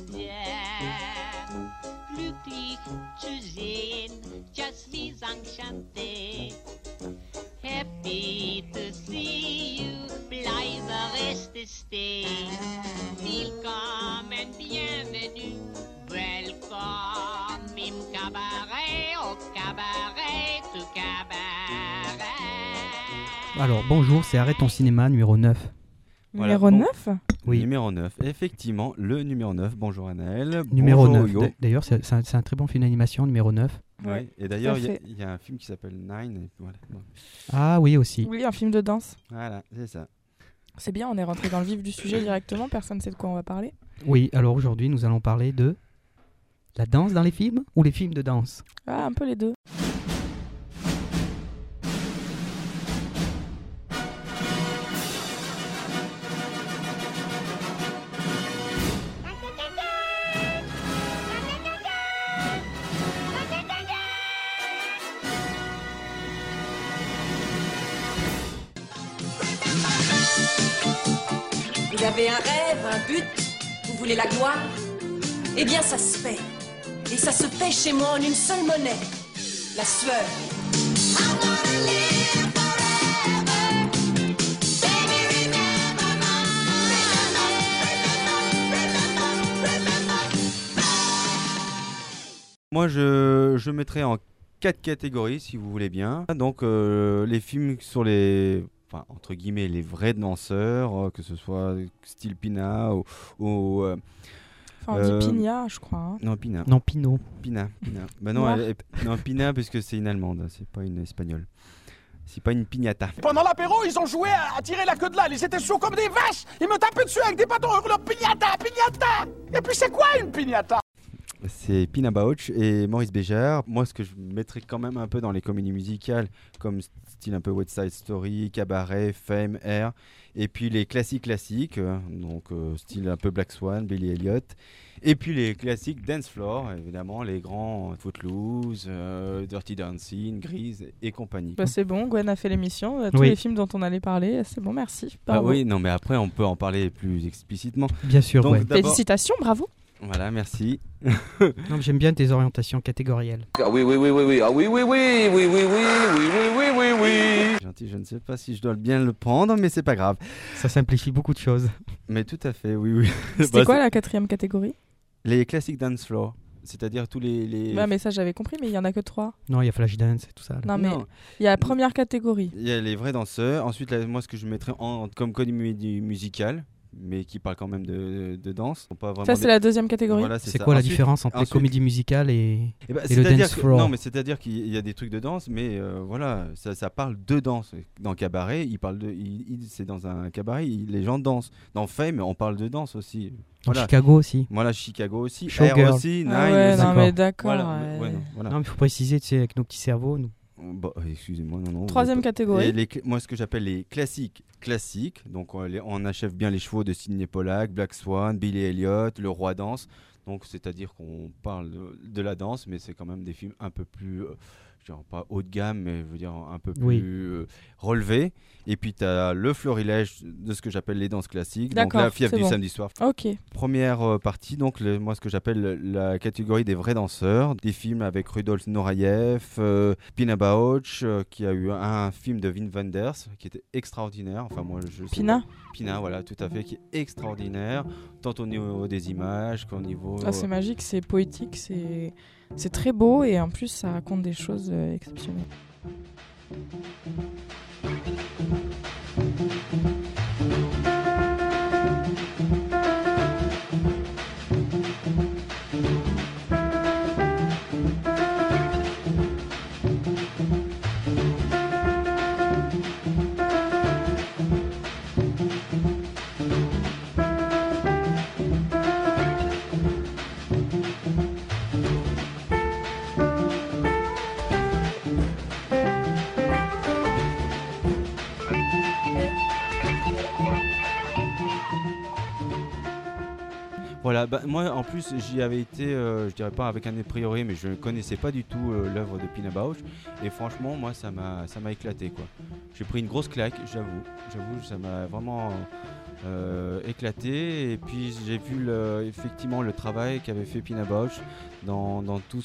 Sebastian. Glücklich zu sehen, Jasmin enchanté. Happy to see you, bleibe reste stay. Willkommen, bienvenue, welcome im cabaret, au cabaret, tout cabaret. Alors bonjour, c'est Arrête ton cinéma numéro 9. Numéro Voilà, 9 Oui. Numéro 9, effectivement, le numéro 9. Bonjour Anaël. Numéro Bonjour 9. Hugo. D'ailleurs, c'est un très bon film d'animation, numéro 9. Ouais. Et d'ailleurs, tout à fait. il y a un film qui s'appelle Nine. Et voilà. Ah oui, aussi. Oui, un film de danse. Voilà, c'est ça. C'est bien, on est rentré dans le vif du sujet directement, personne ne sait de quoi on va parler. Oui, alors aujourd'hui, nous allons parler de la danse dans les films ou les films de danse. Ah, un peu les deux. Vous avez un rêve, un but, vous voulez la gloire? Eh bien, ça se paie. Et ça se paie chez moi en une seule monnaie, la sueur. Moi, je mettrais en 4 catégories, si vous voulez bien. Donc, les films sur les... Enfin, entre guillemets, les vrais danseurs, que ce soit style Pina ou Enfin, on dit Pina, je crois. Hein. non, Pina. Non, Pinot. Pina. Bah non, Noir. non, Pina, parce que c'est une Allemande, c'est pas une Espagnole. C'est pas une piñata. Pendant l'apéro, ils ont joué à tirer la queue de l'âne. Ils étaient chauds comme des vaches. Ils me tapaient dessus avec des bâtons en hurlant piñata, piñata. Et puis c'est quoi une piñata? C'est Pina Bausch et Maurice Béjart. Moi, ce que je mettrais quand même un peu dans les comédies musicales, comme style un peu West Side Story, Cabaret, Fame, Air, et puis les classiques, donc style un peu Black Swan, Billy Elliot, et puis les classiques Dance Floor, évidemment, les grands Footloose, Dirty Dancing, Grease et compagnie. Bah, c'est bon, Gwen a fait l'émission, tous Oui. les films dont on allait parler, c'est bon, merci. Ah Bravo. oui, non, mais après, on peut en parler plus explicitement. Bien sûr, Donc, ouais. d'abord- Félicitations, bravo. Voilà, merci. Non, j'aime bien tes orientations catégorielles. Ah oui, oui, oui, oui, oui, ah oui, oui, oui, oui, oui, oui, oui, oui, oui, oui, oui. Gentil, je ne sais pas si je dois bien le prendre, mais c'est pas grave. Ça simplifie beaucoup de choses. Mais tout à fait, oui, oui. C'était Bah, quoi la 4e catégorie? Les classiques dance floor, c'est-à-dire tous les... Bah, mais ça j'avais compris, mais il y en a que 3. Non, il y a Flashdance et tout ça. là. Non, mais Non, il y a la première catégorie. il y a les vrais danseurs. Ensuite, là, moi, ce que je mettrais comme comédie musicale, mais qui parle quand même de danse. Pas vraiment Ça, c'est la 2e catégorie. Voilà, C'est ça. quoi la Ensuite- différence entre les ensuite- comédies musicales et... Eh ben, et le c'est-à-dire dance que- floor? Non, mais c'est-à-dire qu'il y a des trucs de danse, mais voilà, ça parle de danse. Dans Cabaret, c'est dans un cabaret, les gens dansent. Dans Fame, on parle de danse aussi. Dans Voilà. Chicago aussi. Voilà, Chicago aussi, Showgirl. Air aussi, Nine Ah ouais, aussi. non, mais d'accord. Voilà, ouais. ouais, non, voilà. Non, mais il faut préciser, tu sais, avec nos petits cerveaux, nous. Bah, excusez-moi, non. 3e Et catégorie. moi, ce que j'appelle les classiques, donc on achève bien les chevaux de Sidney Pollack, Black Swan, Billy Elliot, Le Roi Danse. Donc, c'est-à-dire qu'on parle de la danse, mais c'est quand même des films un peu plus, je dirais pas haut de gamme, mais je veux dire un peu plus Oui. relevés. Et puis, tu as le florilège de ce que j'appelle les danses classiques. Donc, D'accord, la fièvre c'est du bon. samedi soir. Ok. Première partie, donc moi ce que j'appelle la catégorie des vrais danseurs, des films avec Rudolf Nureyev, Pina Bausch, qui a eu un film de Wim Wenders qui était extraordinaire. Enfin moi je Pina Pina, voilà, tout à fait, qui est extraordinaire, tant au niveau des images qu'au niveau. Ah, c'est magique, c'est poétique, c'est très beau et en plus ça raconte des choses exceptionnelles. Voilà, bah, moi en plus j'y avais été, je dirais pas avec un a priori, mais je ne connaissais pas du tout l'œuvre de Pina Bausch, et franchement moi ça m'a éclaté quoi. J'ai pris une grosse claque, j'avoue, ça m'a vraiment éclaté. Et puis j'ai vu effectivement le travail qu'avait fait Pina Bausch dans toute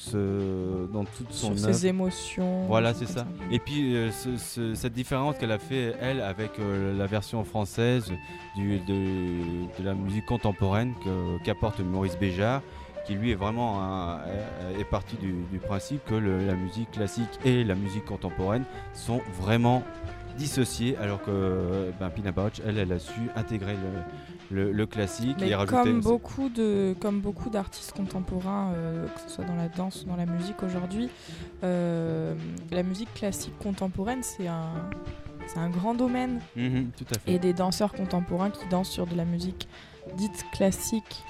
son Sur œuvre. ses émotions. Voilà, c'est comme ça. Et puis cette différence qu'elle a fait elle avec la version française de la musique contemporaine qu'apporte Maurice Béjart, qui lui est vraiment est parti du principe que la musique classique et la musique contemporaine sont vraiment dissociées, alors que Pina Bausch, elle a su intégrer le classique Mais et rajouter comme beaucoup d'artistes contemporains, que ce soit dans la danse ou dans la musique aujourd'hui, la musique classique contemporaine, c'est un grand domaine. Tout à fait. Et des danseurs contemporains qui dansent sur de la musique dite classique,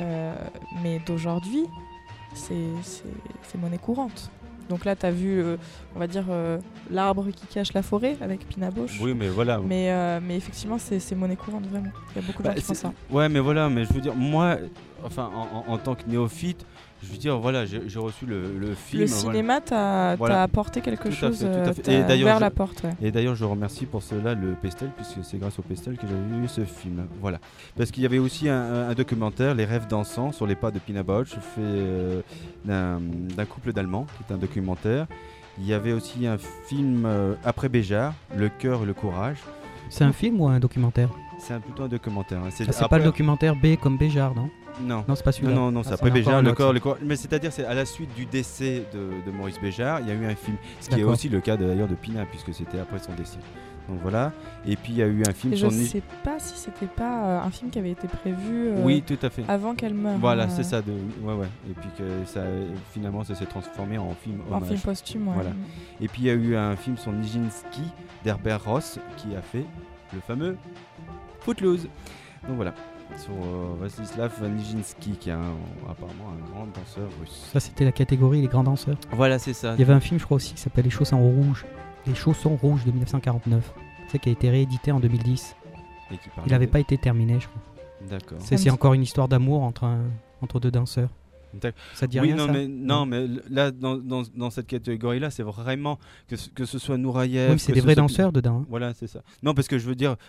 mais d'aujourd'hui, c'est monnaie courante. Donc là, tu as vu, on va dire, l'arbre qui cache la forêt avec Pina Bausch. Oui, mais voilà. Mais effectivement, c'est monnaie courante, vraiment. Il y a beaucoup de gens qui font ça. Ouais, mais voilà, mais je veux dire, moi, enfin, en tant que néophyte, je veux dire, voilà, j'ai reçu le film. Le cinéma t'a apporté quelque chose, tout à fait. t'a ouvert la porte. Ouais. Et d'ailleurs, je remercie pour cela le Pestel, puisque c'est grâce au Pestel que j'avais vu ce film. Voilà. Parce qu'il y avait aussi un documentaire, Les rêves dansants, sur les pas de Pina Bausch, fait d'un couple d'Allemands, qui est un documentaire. Il y avait aussi un film après Béjart, Le cœur et le courage. C'est un film ou un documentaire? C'est plutôt un documentaire. Hein. C'est pas le documentaire B comme Béjart, non? Non, c'est pas celui-là. Non, c'est après Béjart, le corps, mais c'est-à-dire c'est à la suite du décès de Maurice Béjart, il y a eu un film, ce qui est aussi le cas d'ailleurs de Pina, puisque c'était après son décès. Donc voilà. Et puis il y a eu un film sur. Je sais pas si c'était pas un film qui avait été prévu. Oui, tout à fait. Avant qu'elle meure. Voilà, c'est ça. Ouais. Et puis que finalement ça s'est transformé en film hommage. En film posthume. Ouais. Voilà. Et puis il y a eu un film sur Nijinsky d'Herbert Ross qui a fait le fameux Footloose. Donc voilà. Sur Vastislav Nijinsky, qui est apparemment un grand danseur russe. Ça, c'était la catégorie les grands danseurs. Voilà, c'est ça. Il y avait un film, je crois aussi, qui s'appelle Les Chaussons Rouges. Les Chaussons Rouges de 1949. C'est qui a été réédité en 2010. Il n'avait pas été terminé, je crois. D'accord. C'est encore une histoire d'amour entre deux danseurs. Ça dit rien, non, ça mais là, dans cette catégorie-là, c'est vraiment que ce soit Nouraïev. Oui, mais c'est des vrais danseurs dedans. Hein. Voilà, c'est ça. Non, parce que je veux dire,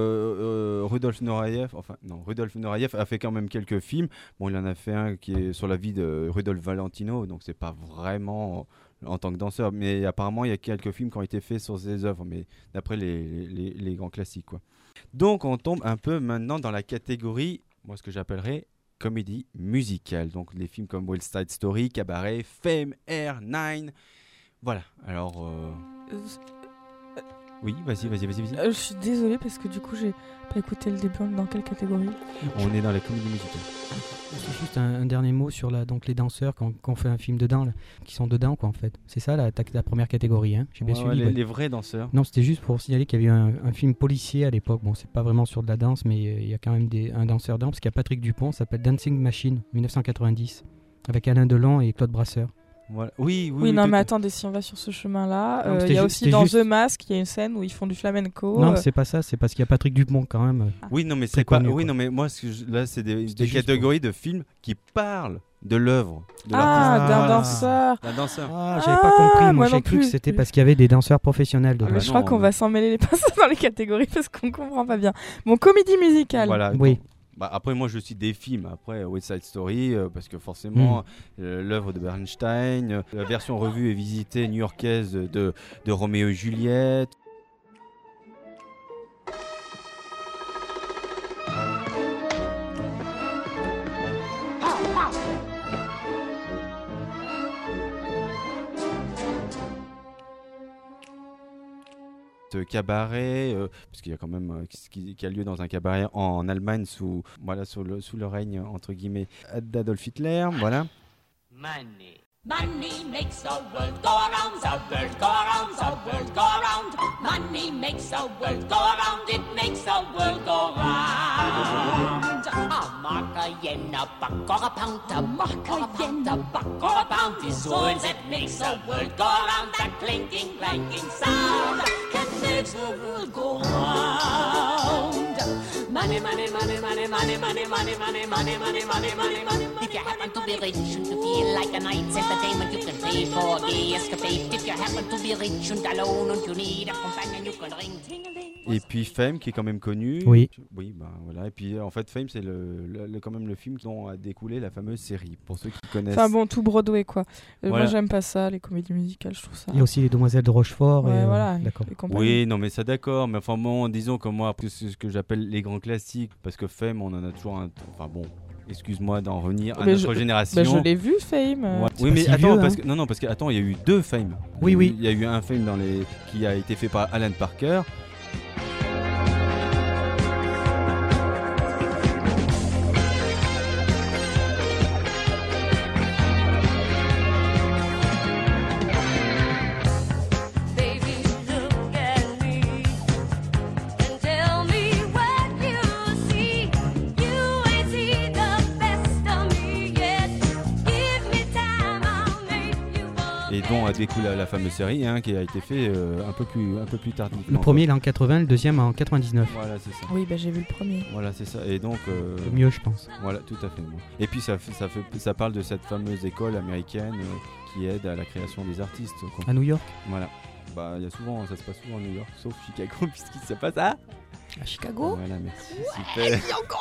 Rudolf Nureyev a fait quand même quelques films. Bon, il en a fait un qui est sur la vie de Rudolf Valentino, donc c'est pas vraiment en tant que danseur. Mais apparemment, il y a quelques films qui ont été faits sur ses œuvres, mais d'après les grands classiques, quoi. Donc, on tombe un peu maintenant dans la catégorie, moi, ce que j'appellerais comédie musicale, donc les films comme West Side Story, Cabaret, Fame, Air, Nine. Voilà, alors... Oui, vas-y. Je suis désolée parce que du coup, j'ai pas écouté le début. Dans quelle catégorie? On est dans la comédie musicale. C'est juste un dernier mot sur donc les danseurs qu'on fait un film dedans, là, qui sont dedans, quoi, en fait. C'est ça la première catégorie, hein. J'ai bien suivi. Les vrais danseurs. Non, c'était juste pour signaler qu'il y avait eu un film policier à l'époque. Bon, c'est pas vraiment sur de la danse, mais il y a quand même un danseur dedans, parce qu'il y a Patrick Dupont, ça s'appelle Dancing Machine, 1990, avec Alain Delon et Claude Brasseur. Voilà. Oui, non, mais attendez, si on va sur ce chemin-là, il y a aussi dans The Mask, il y a une scène où ils font du flamenco. Non, c'est pas ça, c'est parce qu'il y a Patrick Dupont quand même. Oui, non, mais c'est pas. Oui, non, mais moi, là, c'est des catégories de films qui parlent de l'œuvre de l'artiste. D'un danseur. D'un danseur. J'avais pas compris. Moi, j'ai cru que c'était parce qu'il y avait des danseurs professionnels dedans. Mais je crois qu'on va s'en mêler les pinceaux dans les catégories parce qu'on comprend pas bien. Bon, comédie musicale. Voilà. Oui. Après, moi, je cite des films. Après, West Side Story, parce que forcément, l'œuvre de Bernstein, la version revue et visitée new-yorkaise de Roméo et Juliette. Cabaret, parce qu'il y a quand même qui a lieu dans un cabaret en Allemagne sous le règne entre guillemets d'Adolf Hitler, voilà. Money makes the world go around, the world go around, the world go around. Money makes the world go around, it makes the world go round. A mark, a yen, a buck, or a pound, a mark, a yen, a buck, or a pound is all that makes the world go around. That clinking, clanking sound that makes the world go round. Money, money, money, money, money, money, money, money, money, money, money, money, money. If you happen to be rich and to feel like a night's entertainment. You can pay for the escapade if you happen to be rich and alone and you need a companion. You can ring ting-a-ling. Et puis Fame, qui est quand même connu. Oui. Oui, ben voilà. Et puis en fait, Fame, c'est quand même le film dont a découlé la fameuse série. Pour ceux qui connaissent. Enfin bon, tout Broadway quoi. Voilà. Moi j'aime pas ça, les comédies musicales, je trouve ça. Il y a aussi les Demoiselles de Rochefort. Ouais, et, voilà. D'accord. les compagnies. Oui, non, mais ça d'accord. Mais enfin bon, disons que moi, c'est ce que j'appelle les grands classiques. Parce que Fame, on en a toujours un. Enfin bon. Excuse-moi d'en revenir à Mais notre génération. Bah, je l'ai vu, Fame. Ouais. C'est Oui, pas mais si attends, vieux, parce hein. que non, parce que attends, il y a eu 2 Fame. Oui, oui. Il y a eu un Fame qui a été fait par Alan Parker. Baby, look at me and tell me what you see. You ain't seen the best of me yet. Give me time, I'll make you forget. Et dont a découlé la fameuse série, hein, qui a été fait un peu plus tardivement. Le premier, il est en 80, le deuxième en 99. Voilà, c'est ça. Oui, bah j'ai vu le premier. Voilà, c'est ça. Et donc. Le mieux, je pense. Voilà, tout à fait. Et puis ça parle de cette fameuse école américaine qui aide à la création des artistes. Quoi. À New York. Voilà. Bah, ça se passe souvent à New York, sauf Chicago, puisqu'il se passe à Chicago. Voilà, merci. Super.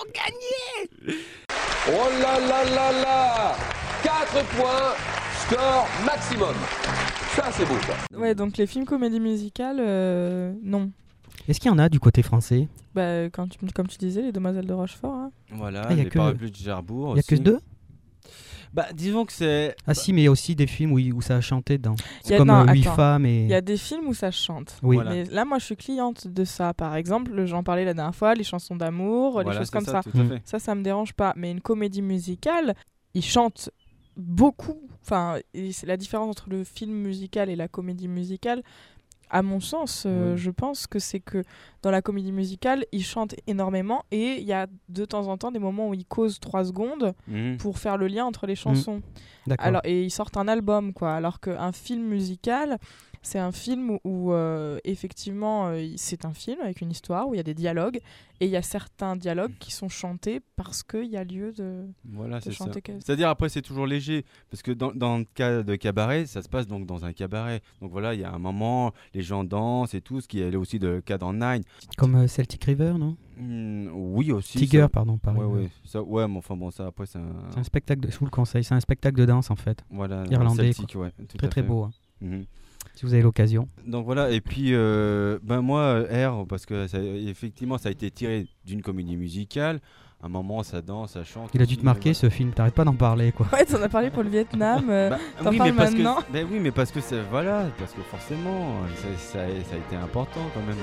Oh là là là là 4 points, score maximum. Ça, c'est beau, ça. Ouais, donc les films comédies musicales, non. Est-ce qu'il y en a du côté français? Bah, comme tu disais, les Demoiselles de Rochefort. Hein. Voilà, Ah, y a les que- parapluies de Cherbourg. Il n'y a que 2? Bah, disons que c'est. Ah si, mais il y a aussi des films où ça a chanté dedans. Y C'est a- comme non, 8 attends. femmes et... Il y a des films où ça chante. Oui. Voilà. Mais là, moi, je suis cliente de ça. Par exemple, j'en parlais la dernière fois, les chansons d'amour, les Voilà, choses c'est comme ça. Tout à fait. Ça me dérange pas. Mais une comédie musicale, ils chantent beaucoup. Enfin, et c'est la différence entre le film musical et la comédie musicale. À mon sens, Oui. je pense que c'est que dans la comédie musicale, ils chantent énormément et il y a de temps en temps des moments où ils causent 3 secondes Mhm. pour faire le lien entre les chansons. D'accord. Alors, et ils sortent un album, quoi. Alors qu'un film musical, c'est un film où effectivement, c'est un film avec une histoire où il y a des dialogues et il y a certains dialogues qui sont chantés parce qu'il y a lieu de Voilà, c'est ça. chanter. C'est-à-dire, après, c'est toujours léger. Parce que dans le cas de cabaret, ça se passe donc dans un cabaret. Donc voilà, il y a un moment, les gens dansent et tout, ce qui est aussi le cas dans Nine. Comme Celtic River, non? Oui, aussi. Tiger, ça. pardon. Par Ouais, exemple. ouais. Ça, ouais, mais enfin bon, ça, après, c'est un. C'est un spectacle, je vous le conseille, c'est un spectacle de danse en fait. Voilà, irlandais, celtique, ouais, tout Très à très fait. beau, hein, Mhm. si vous avez l'occasion. Donc voilà, et puis ben moi, R, parce que effectivement, ça a été tiré d'une comédie musicale. À un moment, ça danse, ça chante. Il a dû te aussi, marquer ce film, t'arrêtes pas d'en parler quoi. Ouais, t'en as parlé pour le Vietnam. Bah, t'en oui, parles mais parce maintenant. que, ben oui, mais parce que c'est voilà, parce que forcément, ça a été important quand même.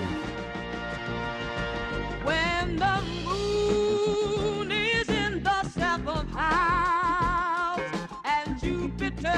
When the moon is in the seventh house and Jupiter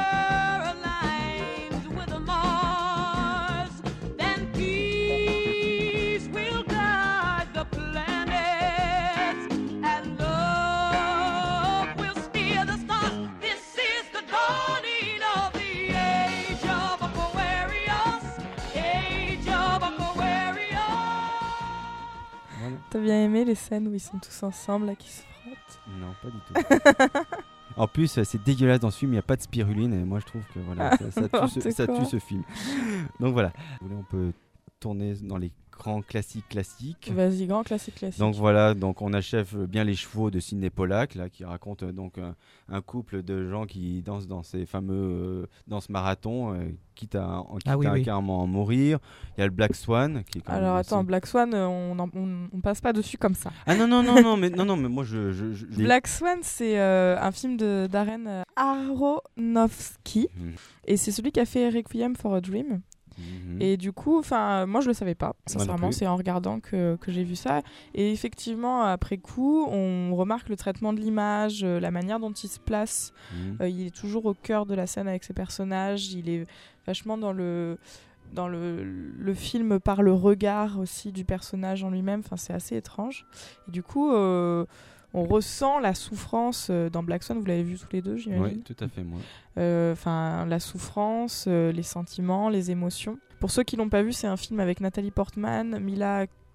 aligns with Mars, then peace will guide the planets and love will steer the stars. This is the dawning of the age of Aquarius, age of Aquarius. Voilà. T'as bien aimé les scènes où ils sont tous ensemble, là, qui se frottent? Non, pas du tout. En plus, c'est dégueulasse dans ce film, il n'y a pas de spiruline et moi je trouve que voilà, ça tue ce film. Donc voilà, si vous voulez, on peut tourner dans les grands classiques. Vas-y, grand classique. Donc voilà, donc on achève bien les chevaux de Sidney Pollack là, qui raconte donc un couple de gens qui dansent dans ces fameux danses marathon, quitte à oui. carrément en mourir. Il y a le Black Swan qui est quand Alors même attends, aussi- Black Swan, on passe pas dessus comme ça. Ah non mais moi je Black Swan, c'est un film de Darren Aronofsky Mhm. et c'est celui qui a fait Requiem for a Dream. Mhm. Et du coup, moi je le savais pas, sincèrement, plus. c'est en regardant que j'ai vu ça. Et effectivement, après coup, on remarque le traitement de l'image, la manière dont il se place. Mhm. Il est toujours au cœur de la scène avec ses personnages, il est vachement dans le film par le regard aussi du personnage en lui-même. Enfin, c'est assez étrange. Et du coup, on ressent la souffrance dans Black Swan. Vous l'avez vu tous les deux, j'imagine. Oui, tout à fait, moi. Enfin, la souffrance, les sentiments, les émotions. Pour ceux qui l'ont pas vu, c'est un film avec Nathalie Portman, Mila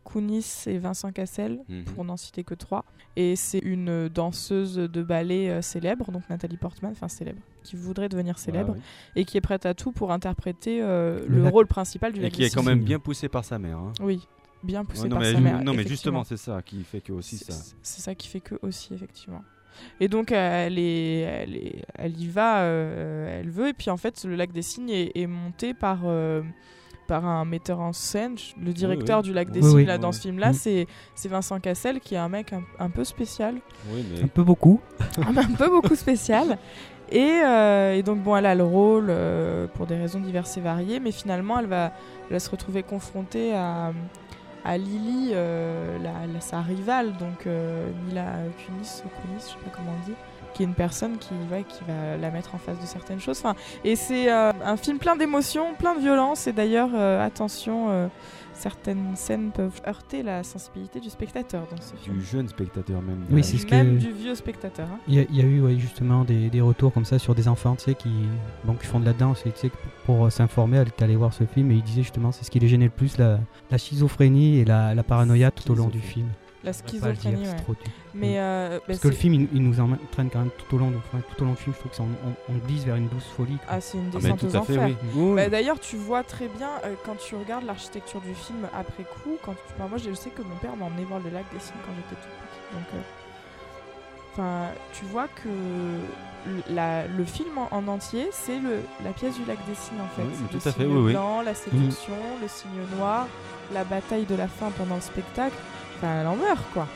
Kunis et Vincent Cassel, Mhm. pour n'en citer que 3. Et c'est une danseuse de ballet célèbre, donc Nathalie Portman, enfin célèbre, qui voudrait devenir célèbre, Ouais, ouais. et qui est prête à tout pour interpréter le lac- rôle principal du Et lac qui est des quand Cygnes. même bien poussé par sa mère. Hein. Oui, bien poussé Ouais, non, par mais, sa mère. non, mais effectivement. justement, c'est ça qui fait que aussi ça. C'est ça qui fait que aussi, effectivement. Et donc, elle y va, elle veut. Et puis, en fait, le Lac des Cygnes est monté par un metteur en scène. Le directeur oui. du Lac des Oui, Cygnes, oui. là, dans Ouais. ce film-là, Mm. c'est Vincent Cassel, qui est un mec un peu spécial. Oui, Un mais peu beaucoup. un peu beaucoup spécial. Et donc, bon, elle a le rôle pour des raisons diverses et variées. Mais finalement, elle va se retrouver confrontée à Lily, sa rivale, donc Mila Kunis, je sais pas comment on dit, qui est une personne qui va la mettre en face de certaines choses. Enfin, et c'est un film plein d'émotions, plein de violence. Et d'ailleurs, attention, certaines scènes peuvent heurter la sensibilité du spectateur dans ce film. du jeune spectateur même. Oui, c'est ce que- Même du vieux spectateur. Hein. Il y a eu justement des retours comme ça sur des enfants, tu sais, qui font de la danse et tu sais, pour s'informer, elle est allée voir ce film et il disait justement c'est ce qui les gênait le plus, la schizophrénie et la paranoïa tout au long du film. La On va pas le dire, schizophrénie, c'est ouais. trop dur. Mais Parce que le film, il nous entraîne quand même tout au long du film. Je trouve qu'on glisse vers une douce folie. quoi. ah, c'est une Ah, mais descente tout aux à fait, enfers. oui. Oui, Bah, oui. d'ailleurs, tu vois très bien quand tu regardes l'architecture du film après coup. Moi, je sais que mon père m'a emmené voir le Lac des Cygnes quand j'étais toute petite. Donc, tu vois que le film en entier, c'est la pièce du Lac des Cygnes en fait. Oui, mais Le tout à fait, cygne oui, oui. blanc, la séduction, le cygne noir, la bataille de la fin pendant le spectacle. Enfin, elle en meurt quoi.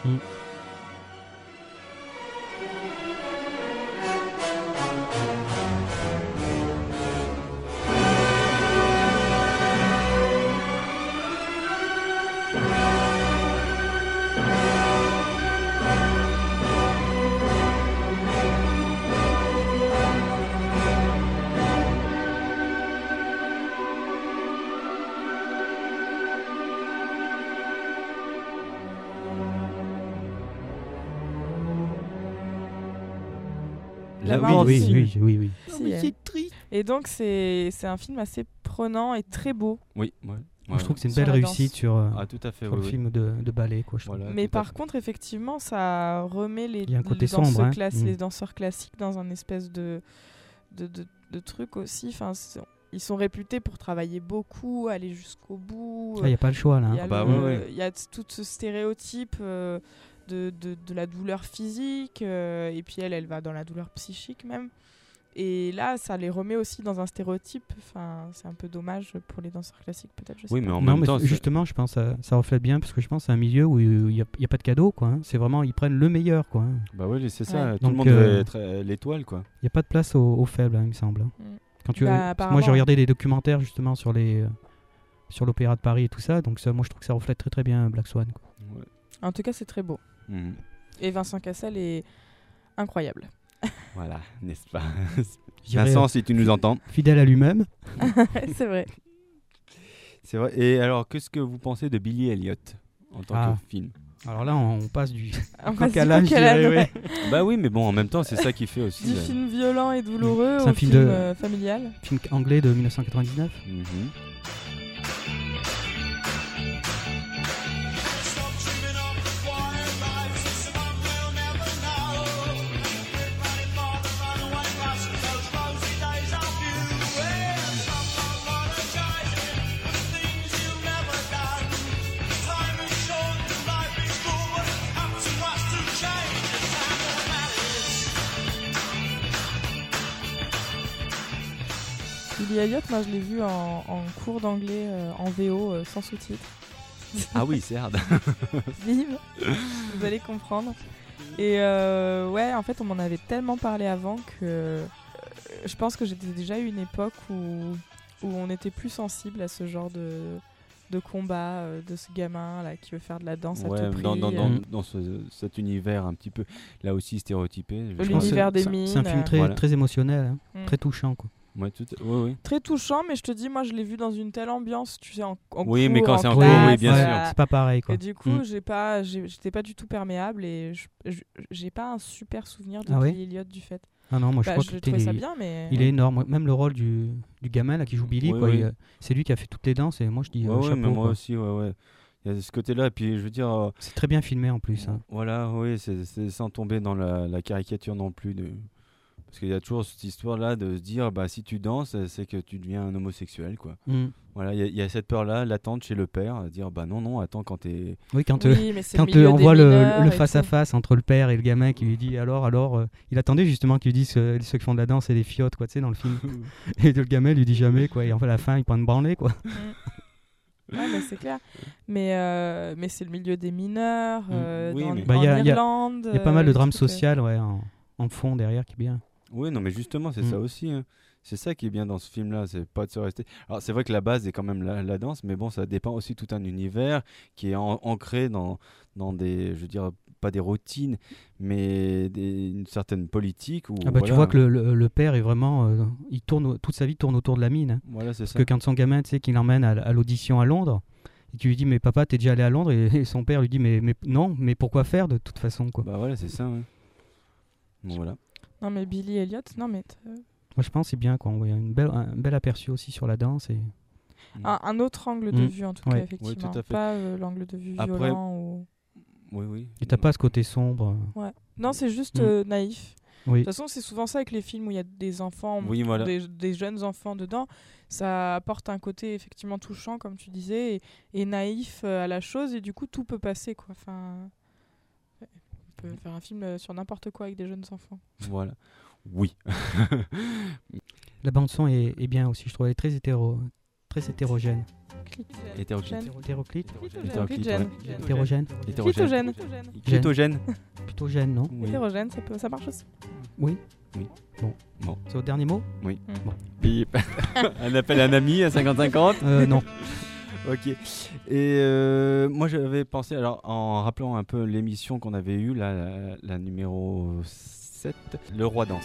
La Là, mort oui, aussi. oui. Si, triste. Et donc, c'est un film assez prenant et très beau. Oui, ouais. Moi, je trouve que c'est une Sur belle la danse. réussite sur Ah, tout à fait, le oui, oui. film de ballet. Quoi, je trouve. Voilà, Mais tout à par fait. contre, effectivement, ça remet Il y a un côté danseurs sombre, hein. les danseurs classiques dans un espèce de truc aussi. Enfin, ils sont réputés pour travailler beaucoup, aller jusqu'au bout. Il n'y a pas le choix là. Il y hein. a bah le- ouais, ouais. il y a tout ce stéréotype de la douleur physique, et puis elle va dans la douleur psychique même. Et là, ça les remet aussi dans un stéréotype. Enfin, c'est un peu dommage pour les danseurs classiques, peut-être. Je sais Oui, pas. mais en Non, même mais temps, justement, je pense que ça reflète bien parce que je pense que c'est un milieu où il n'y a pas de cadeau. Quoi, hein. C'est vraiment, ils prennent le meilleur. Quoi, hein. bah oui, c'est ça. Ouais. Tout le Donc, monde veut être l'étoile, quoi. Il n'y a pas de place aux faibles, hein, il me semble. Mm. Quand tu Bah, parce que moi, apparemment. j'ai regardé des documentaires justement sur l'Opéra de Paris et tout ça. Donc ça, moi, je trouve que ça reflète très très bien Black Swan. Quoi. Ouais. En tout cas, c'est très beau. Mhm. Et Vincent Cassel est incroyable. Voilà, n'est-ce pas? Je dirais, Vincent, si tu nous entends. fidèle à lui-même. C'est vrai. C'est vrai. Et alors, qu'est-ce que vous pensez de Billy Elliot en tant Ah. que film? Alors là, on passe du On coq passe à du l'âne, coq je à l'âne, dirais, ouais. ouais. Bah oui, mais bon, en même temps, c'est ça qui fait aussi. Du film violent et douloureux C'est un au film film de- familial. Film anglais de 1999. Mhm. Billy Elliot, moi je l'ai vu en cours d'anglais en VO sans sous-titres. Ah oui, c'est hard. Vive, vous allez comprendre. Et ouais, en fait, on m'en avait tellement parlé avant que je pense que j'étais déjà eu une époque où on était plus sensible à ce genre de combat, de ce gamin là qui veut faire de la danse à Ouais, tout prix. dans cet univers un petit peu, là aussi stéréotypé. je pense. L'univers des C'est mines. un film très, Voilà. très émotionnel, hein, Mm. très touchant. Quoi. Ouais, oui. Très touchant, mais je te dis, moi je l'ai vu dans une telle ambiance, tu sais, en Oui, cours, mais quand c'est en cours, classe, oui, bien sûr. C'est pas pareil. Quoi. Et du coup, Mm. j'étais pas du tout perméable et j'ai pas un super souvenir de Ah ouais Billy Elliot du fait. Ah non, moi je Bah, crois je qu'il trouvais ça est, bien, mais il est énorme. Même le rôle du gamin là, qui joue Billy, Oui, quoi, oui. c'est lui qui a fait toutes les danses et moi je dis Ouais, chapeau. mais moi quoi. aussi, ouais. Il y a ce côté-là, et puis je veux dire, C'est très bien filmé en plus. Hein. voilà, oui, c'est sans tomber dans la caricature non plus. Parce qu'il y a toujours cette histoire-là de se dire, bah, si tu danses, c'est que tu deviens un homosexuel, quoi. Mm. Voilà, il y a cette peur-là, latente chez le père, à dire, bah non, attends, quand t'es... Oui, quand Oui, mais c'est le quand milieu on des voit mineurs le et face-à-face entre le père et le gamin qui lui dit alors, il attendait justement qu'il lui dise ceux qui font de la danse, c'est des fiottes, quoi, tu sais, dans le film. Et le gamin lui dit jamais, quoi. Et en fait, à la fin, il prend une branlée, quoi. tout. Ouais, mais c'est clair. Mais c'est le milieu des mineurs, Oui, dans, mais- Bah, en y a- Irlande. Il y a pas mal de des drame trucs, social, ouais, en fond derrière qui est bien. Oui, non, mais justement, c'est ça aussi. Hein. C'est ça qui est bien dans ce film-là, c'est pas de se rester. Alors, c'est vrai que la base est quand même la danse, mais bon, ça dépend aussi tout un univers qui est ancré dans des, je veux dire, pas des routines, mais une certaine politique. Où, Ah bah, tu voilà, vois que le père est vraiment. Toute sa vie tourne autour de la mine. Hein. Voilà, c'est Parce ça. que quand son gamin, tu sais, qu'il l'emmène à l'audition à Londres, et tu lui dis, mais papa, t'es déjà allé à Londres, et son père lui dit, mais non, mais pourquoi faire de toute façon, quoi. Bah voilà, c'est ça. Ouais. Bon, voilà. Non, mais Billy Elliot, non, mais Moi, je pense que c'est bien, quoi. On voit un bel aperçu aussi sur la danse. Et... un autre angle de vue, en tout Ouais. cas, Oui, effectivement. tout à fait. Pas l'angle de vue Après- violent ou... Oui. Et t'as pas ce côté sombre. Ouais. Non, c'est juste naïf. Oui. De toute façon, c'est souvent ça avec les films où il y a des enfants, Oui, voilà. des jeunes enfants dedans. Ça apporte un côté effectivement touchant, comme tu disais, et naïf à la chose, et du coup, tout peut passer, quoi. Enfin, on peut faire un film sur n'importe quoi avec des jeunes enfants. Voilà. Oui. La bande-son est bien aussi, je trouve. Elle est très hétérogène. Hétéroclite. Hétéroclite. Hétéroclite, Clitogène. ouais. Hétérogène. Clitogène. Clitogène. Plutôt gêne, non? Oui. Hétérogène, ça marche aussi. Oui. Oui. Bon. Bon. C'est au dernier mot? Bip. Un appel à un ami à 50-50. Non. Ok. Et moi j'avais pensé, alors en rappelant un peu l'émission qu'on avait eue, la numéro 7, Le Roi danse.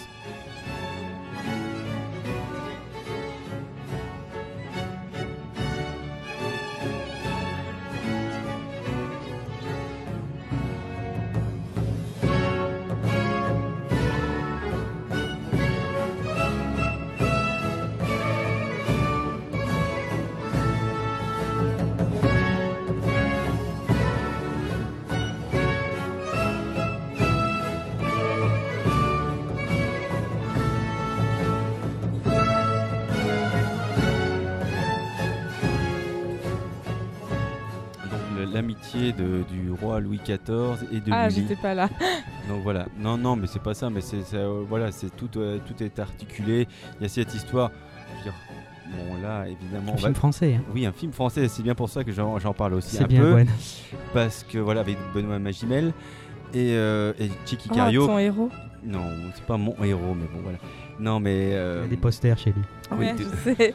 L'amitié du roi Louis XIV et de Ah, Lully. j'étais pas là. Donc voilà, non, mais c'est pas ça, mais voilà, c'est tout est articulé. Il y a cette histoire. Je veux dire, bon là, évidemment, Un film français. Hein. oui, un film français. C'est bien pour ça que j'en parle aussi C'est un bien, peu, Gwen. parce que voilà, avec Benoît Magimel et Chicky Ah, Cario. ton héros. Non, c'est pas mon héros, mais bon voilà. Non, mais Il y a des posters chez lui. oui, Ouais, je sais.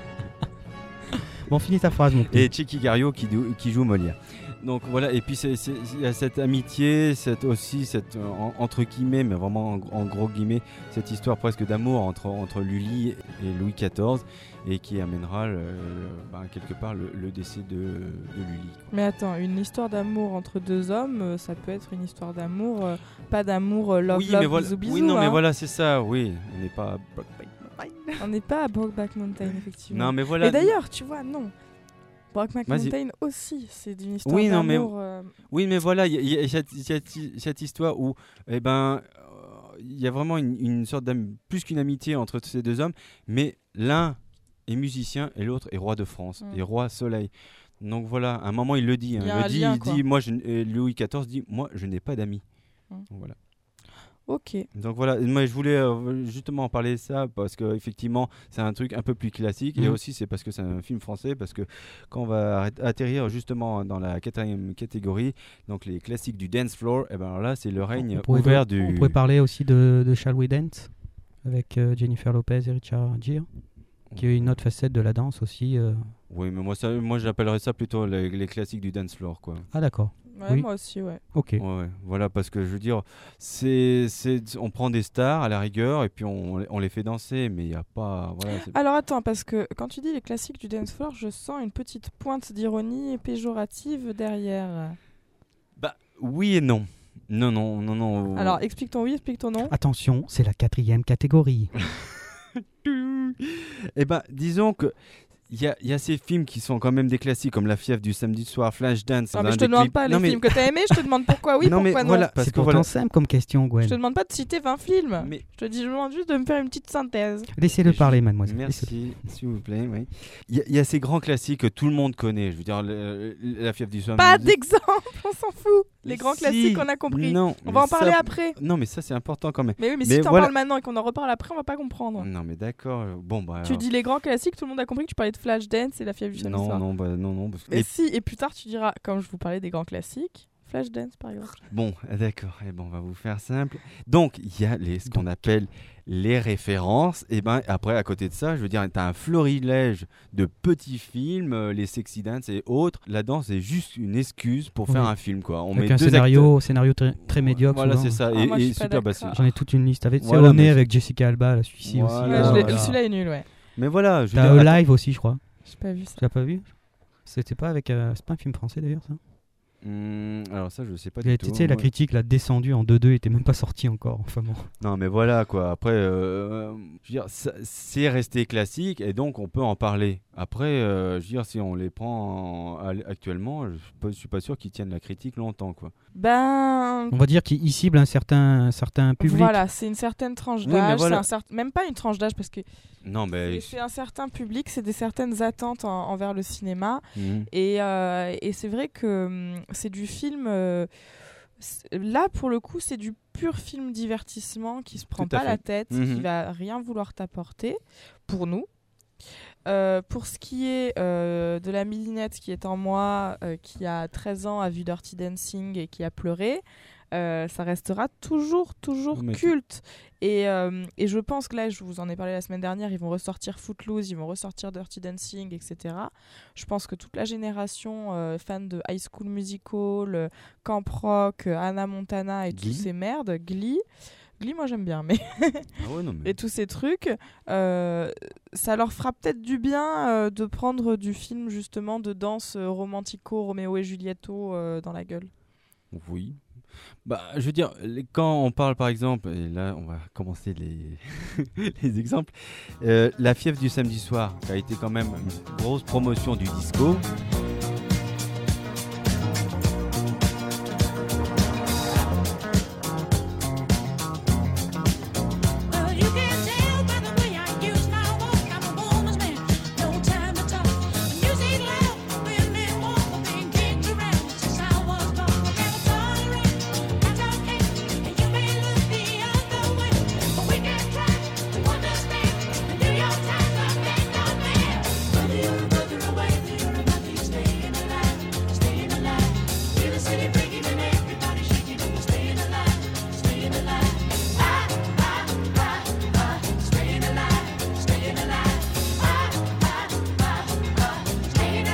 Bon, finis ta phrase, mon petit. et Chicky Cario qui joue Molière. Donc voilà, et puis il y a cette amitié, cette entre guillemets, mais vraiment en gros guillemets, cette histoire presque d'amour entre Lully et Louis XIV, et qui amènera quelque part le décès de Lully. Mais attends, une histoire d'amour entre deux hommes, ça peut être une histoire d'amour, pas d'amour love, oui, love, mais voilà, bisous, bisous. oui, non, mais hein. voilà, c'est ça, oui, on n'est pas. On n'est pas à Brokeback Mountain, effectivement. Non, mais voilà. Et d'ailleurs, tu vois, non. Brokeback Vas-y. Mountain aussi, c'est une histoire Oui, non, mais- d'amour. Oui, mais voilà, il y a cette histoire où, il y a vraiment une sorte plus qu'une amitié entre ces deux hommes, mais l'un est musicien et l'autre est roi de France, et roi soleil. Donc voilà, à un moment il le dit, Il y a un dit, lien, il quoi. dit, Louis XIV dit, moi je n'ai pas d'amis. Donc voilà. Ok. Donc voilà, moi je voulais justement en parler de ça parce que effectivement c'est un truc un peu plus classique, et aussi c'est parce que c'est un film français, parce que quand on va atterrir justement dans la 4e catégorie, donc les classiques du dance floor, et ben alors là c'est le règne ouvert du. On pourrait parler aussi de Shall We Dance avec Jennifer Lopez et Richard Gere, qui est une autre facette de la danse aussi. Oui, mais moi j'appellerais ça plutôt les classiques du dance floor, quoi. Ah d'accord. Ouais, Oui. moi aussi, ouais. Ok. Ouais, voilà, parce que je veux dire, on prend des stars à la rigueur et puis on les fait danser, mais il n'y a pas. Voilà, Alors attends, parce que quand tu dis les classiques du dance floor, je sens une petite pointe d'ironie péjorative derrière. Bah oui et non. Non. Alors explique ton oui, explique ton non. Attention, c'est la 4e catégorie. Eh ben, disons que il y a ces films qui sont quand même des classiques comme La fièvre du samedi soir, Flashdance. Non, mais je te demande pas les films que t'as aimés, je te demande pourquoi oui, pourquoi non. Voilà, parce C'est que pourtant voilà. simple comme question, Gwen. Je te demande pas de citer 20 films. Mais- Je te demande juste de me faire une petite synthèse. Laissez-le parler, mademoiselle. Merci, s'il vous plaît. Oui. Il y a ces grands classiques que tout le monde connaît. Je veux dire, La fièvre du samedi. Pas d'exemple, on s'en fout. Les Mais grands si. classiques, on a compris. Non, On va en mais parler ça- après. Non, mais ça, c'est important quand même. Mais oui, mais Mais si t'en voilà. parles maintenant et qu'on en reparle après, on va pas comprendre. Non, mais d'accord. Bon, bah. Tu dis les grands classiques, tout le monde a compris que tu parlais de Flashdance et La fièvre du samedi soir. Non. Parce que- Mais si, et plus tard tu diras, comme je vous parlais des grands classiques, Flashdance par exemple. Bon, d'accord. Et bon, on va vous faire simple. Donc, il y a ce qu'on appelle les références. Et ben après, à côté de ça, je veux dire, tu as un florilège de petits films, les Sexy Dance et autres. Là-dedans, c'est juste une excuse pour faire Oui. un film, quoi. On Avec met un deux scénario très médiocre. Voilà, souvent. c'est ça. Ah, moi, je suis pas super d'accord. basique. J'en ai toute une liste. Avec Voilà, c'est mais- avec Jessica Alba, là, celui-ci Voilà. aussi. Ouais, Oh là là. celui-là est nul, ouais. Mais voilà, je veux T'as dire, Live aussi, je crois. J'ai pas vu ça. Tu l'as pas vu? C'était pas avec. C'est pas un film français d'ailleurs, ça. alors ça, je sais pas Il a du été- tout. Tu sais, la Ouais. critique l'a descendu en 2-2, il était même pas sorti encore. Enfin bon. Non, mais voilà, quoi. Après, je veux dire, c'est resté classique et donc on peut en parler. Après, je veux dire, si on les prend actuellement, je suis pas sûr qu'ils tiennent la critique longtemps, quoi. Ben. On va dire qu'il cible un certain public. Voilà, c'est une certaine tranche Oui, mais d'âge. voilà. Même pas une tranche d'âge parce que Non, mais. c'est un certain public, c'est des certaines attentes envers le cinéma. Mhm. Et c'est vrai que c'est du film. Là, pour le coup, c'est du pur film divertissement qui se prend Tout à pas fait. la tête, qui Mhm. va rien vouloir t'apporter pour nous. Pour ce qui est de la millinette qui est en moi, qui a 13 ans, a vu Dirty Dancing et qui a pleuré, ça restera toujours Mais- culte. Et je pense que là, je vous en ai parlé la semaine dernière, ils vont ressortir Footloose, ils vont ressortir Dirty Dancing, etc. Je pense que toute la génération fan de High School Musical, Camp Rock, Hannah Montana et toutes Glee. ces merdes, Glee, moi j'aime bien, mais Ah ouais, non, mais. et tous ces trucs, ça leur fera peut-être du bien de prendre du film justement de danse romantico, Roméo et Julietto dans la gueule. Oui. Bah, je veux dire, quand on parle par exemple, et là on va commencer les, les exemples, La fièvre du samedi soir, qui a été quand même une grosse promotion du disco. Well, you can tell by the way I use my walk. I'm a woman's man, no time to talk. Music loud, women walk, being kicked around since I was born. Never tolerate, that's okay, and you may look the other way, but we can try to understand and do your time like they don't man. Whether you're further away, you're about to staying alive, staying alive. Feel the city breaking and everybody shaking, and you're staying alive, staying alive. Staying alive, staying alive. Staying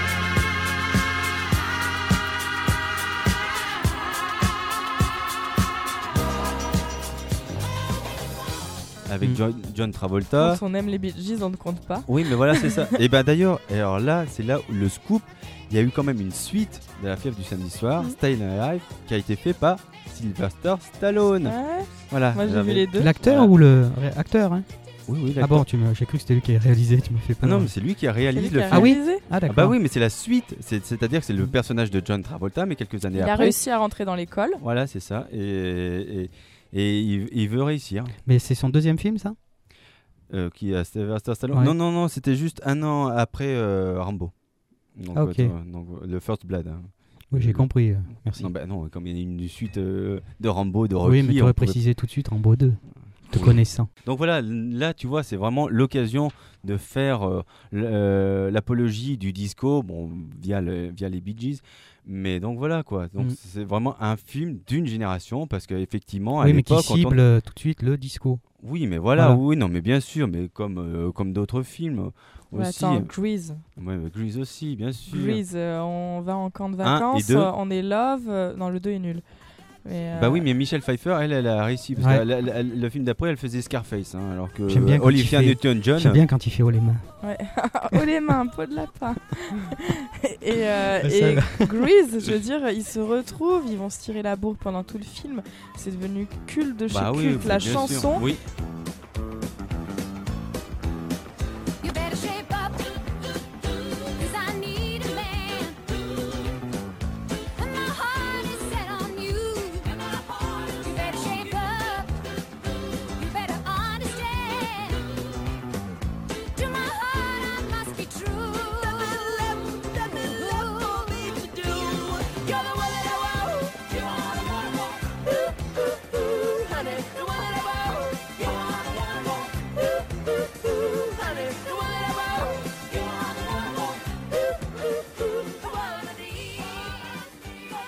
Avec Mm. John Travolta. Quand on aime les Bee Gees, on ne compte pas. Oui, mais voilà, c'est ça. Et ben d'ailleurs, alors là, c'est là où le scoop. Il y a eu quand même une suite de La fièvre du samedi soir, Mhm. Staying Alive, qui a été fait par Sylvester Stallone. Ouais, Voilà. moi j'ai j'avais- vu les deux. L'acteur Voilà. ou le acteur hein. Oui, oui, Ah d'accord. bon, j'ai cru que c'était lui qui avait réalisé, tu m'as fait Ah peur. non, mais c'est lui qui a C'est lui réalisé qui le a film. Ah oui réalisé. Ah Ah d'accord. bah oui, mais c'est la suite. C'est-à-dire que c'est le personnage de John Travolta, mais quelques années Il a après. réussi à rentrer dans l'école. Voilà, c'est ça. Et il veut réussir. Mais c'est son deuxième film, ça? Qui a Sylvester Stallone. Ouais. Non, c'était juste un an après Rambo. Donc, Ah, ok. Le First Blood. Hein. Oui, j'ai compris. Merci. Non, bah non, comme il y a une suite de Rambo, de Rocky. Oui, mais tu on aurais pouvait- précisé tout de suite Rambo 2, te Oui. connaissant. Donc voilà, là tu vois, c'est vraiment l'occasion de faire l'apologie du disco, bon, via les Bee Gees. Mais donc voilà quoi, donc Mm. c'est vraiment un film d'une génération parce qu'effectivement à Oui, mais qui l'époque, quand on- cible tout de suite le disco. oui, mais voilà, Voilà. oui, non, mais bien sûr, mais comme d'autres films Ouais, aussi. attends, Grease. Ouais, mais Grease aussi, bien sûr. Grease, on va en camp de Un et vacances, deux. on est love. Non, le 2 est nul. Mais, Bah oui, mais Michelle Pfeiffer, elle a réussi parce Ouais. que le film d'après, elle faisait Scarface, hein, alors que J'aime bien quand Olivia il fait- Newton-John. J'aime bien quand il fait haut les mains. Ouais. Oh les mains, peau de lapin. et Ça Grease, je veux dire, ils se retrouvent, ils vont se tirer la bourre pendant tout le film. C'est devenu culte de chez Bah oui, culte. La bien sûr. chanson, Oui. You better shape up.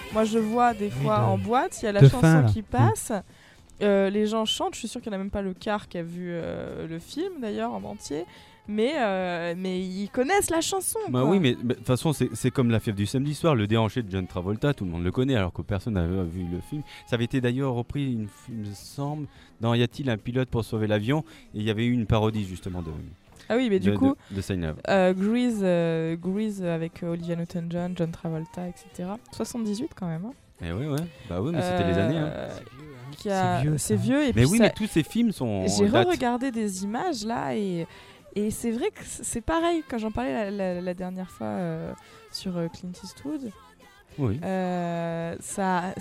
Moi, je vois des fois de- en boîte, il y a la de chanson fin, là. qui passe. Les gens chantent. Je suis sûre qu'il n'y en a même pas le quart qui a vu le film d'ailleurs en entier. Mais ils connaissent la chanson. Bah quoi. oui, mais de toute façon, c'est comme La Fièvre du samedi soir, le déhanché de John Travolta, tout le monde le connaît alors que personne n'avait vu le film. Ça avait été d'ailleurs repris, il me semble, dans Y a-t-il un pilote pour sauver l'avion, et il y avait eu une parodie justement Ah oui, mais du de, coup, de Sign Love. Grease avec Olivia Newton-John, John Travolta, etc. 78 quand même. Hein. Et ouais, bah oui, mais c'était les années. Hein. C'est vieux, C'est ça. vieux. Et Mais puis oui, ça- mais tous ces films sont. J'ai datent. re-regardé des images là et c'est vrai que c'est pareil quand j'en parlais la dernière fois sur Clint Eastwood. Oui. Ça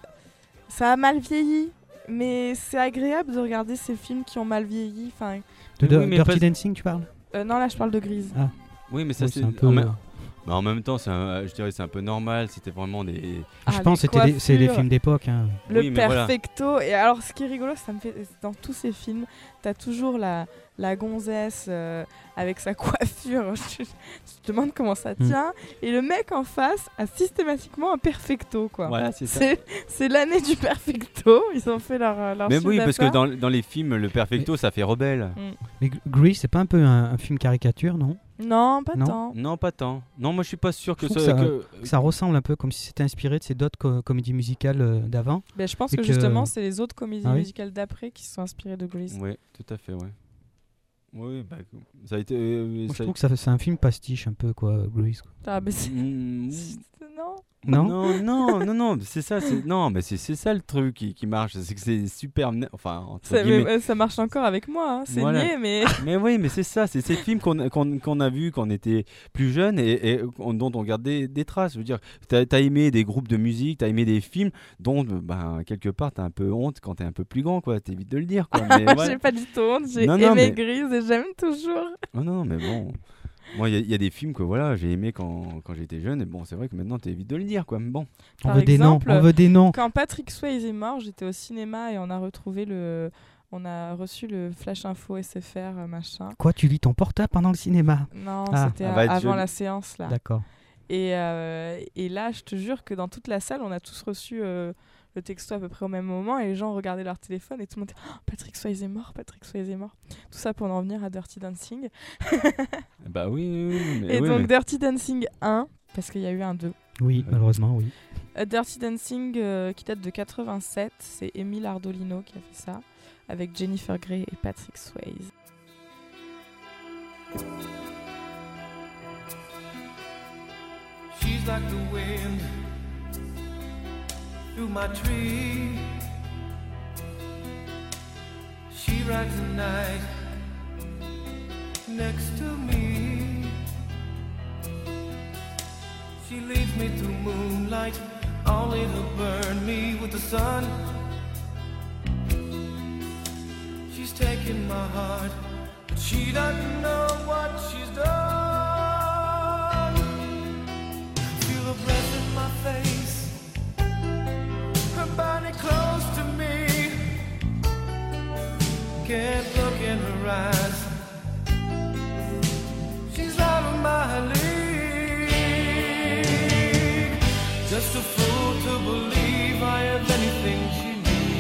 a mal vieilli, mais c'est agréable de regarder ces films qui ont mal vieilli. Enfin, De Oui, mais Dirty parce- Dancing, tu parles non, là je parle de Grease. Oui, mais ça Oui, c'est c'est un peu. Mais en même temps, je dirais c'est un peu normal. C'était vraiment des. Je pense les que c'est des coiffures, films d'époque. Hein. Le Oui, mais voilà. perfecto. Et alors, ce qui est rigolo, ça me fait dans tous ces films, t'as toujours la gonzesse avec sa coiffure. Je te demande comment ça tient. Et le mec en face a systématiquement un perfecto, quoi. Voilà, c'est ça. C'est l'année du perfecto. Ils ont fait leur Mais chiffre oui, parce que d'affaires. dans les films, le perfecto, ça fait rebelle. Mais Grease, c'est pas un peu un film caricature, non Non, pas Non. tant. Non, pas tant. Non, moi je suis pas sûr que Je trouve ça. que ça ressemble un peu comme si c'était inspiré de ces d'autres comédies musicales d'avant. Ben, je pense Et que que- justement, c'est les autres comédies Ah oui musicales d'après qui se sont inspirées de Grease. Oui, tout à fait, ouais. Oui, bah, ça a été. Moi, je trouve que c'est un film pastiche un peu, quoi, Grease. Quoi. Ah, mais c'est... Mm, Non. non, c'est ça, non, mais c'est ça le truc qui marche, c'est que c'est super, enfin, entre Ça, guillemets. mais, ça marche encore avec moi. Hein. C'est Voilà. niais, mais... Mais oui, mais c'est ça, c'est ces films qu'on a vus quand on était plus jeune et dont on garde des traces. Je veux dire, t'as aimé des groupes de musique, t'as aimé des films dont, ben, quelque part, t'as un peu honte quand t'es un peu plus grand, quoi. T'évites de le dire, quoi. Mais voilà. J'ai pas du tout honte. J'ai Non, aimé non, mais- Grease et j'aime toujours. Non, mais bon. Moi, il y a des films que voilà, j'ai aimé quand j'étais jeune, et bon, c'est vrai que maintenant, t'évites de le dire, quoi. Mais bon. On Par veut des noms, exemple, on veut des noms. Quand Patrick Swayze est mort, j'étais au cinéma et on a reçu le Flash Info SFR machin. Quoi, tu lis ton portable pendant le cinéma Non, Ah. c'était Ça va être avant joli. la séance là. D'accord. Et là, je te jure que dans toute la salle, on a tous reçu le texto à peu près au même moment et les gens regardaient leur téléphone et tout le monde était oh, Patrick Swayze est mort, Patrick Swayze est mort. Tout ça pour en venir à Dirty Dancing. Bah oui, mais Et oui, donc mais- Dirty Dancing 1, parce qu'il y a eu un 2. Oui, malheureusement, oui. Dirty Dancing qui date de 87, c'est Émile Ardolino qui a fait ça, avec Jennifer Grey et Patrick Swayze. She's like the wind through my tree. She rides the night next to me. She leads me through moonlight, only to burn me with the sun. She's taken my heart, but she doesn't know what she's done. Feel her breath in my face, her body close to me. Can't look in her eyes, she's out of my league. Just a fool to believe I have anything she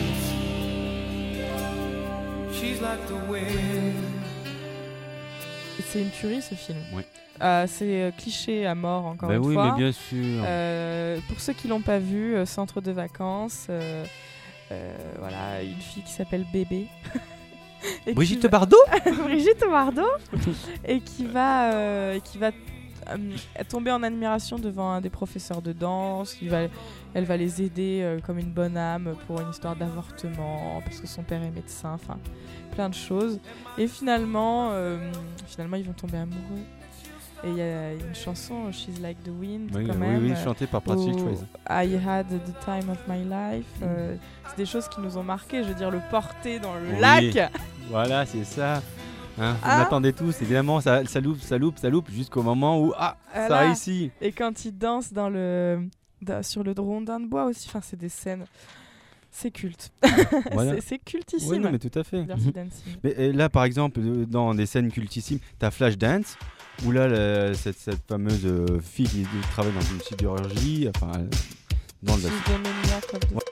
needs. She's like the wind. Et c'est une tuerie ce film. Oui. C'est cliché à mort encore Bah une oui, fois. mais bien sûr. Pour ceux qui l'ont pas vu, centre de vacances, voilà, une fille qui s'appelle Bébé. Et Brigitte qui va- Bardot Brigitte Bardot et qui va tomber en admiration devant un des professeurs de danse. Elle va les aider comme une bonne âme pour une histoire d'avortement parce que son père est médecin, enfin plein de choses. Et finalement ils vont tomber amoureux. Et il y a une chanson, She's Like the Wind, Oui, quand oui, même. oui, chantée par Patrick ou Swayze. I Had the Time of My Life. C'est des choses qui nous ont marqué. Je veux dire, le porter dans le Oui. lac. Voilà, c'est ça. Hein, vous Ah. m'attendez tous, évidemment, ça loupe jusqu'au moment où ça Voilà. réussit. Et quand ils dansent sur le rondin de bois aussi, enfin, c'est des scènes. C'est culte. Voilà. c'est cultissime. Oui, non, mais tout à fait. Dirty Dancing. Mais là, par exemple, dans des scènes cultissimes, t'as Flashdance, où là, cette fameuse fille qui travaille dans une sidérurgie, enfin, Dans le She's the maniac of the-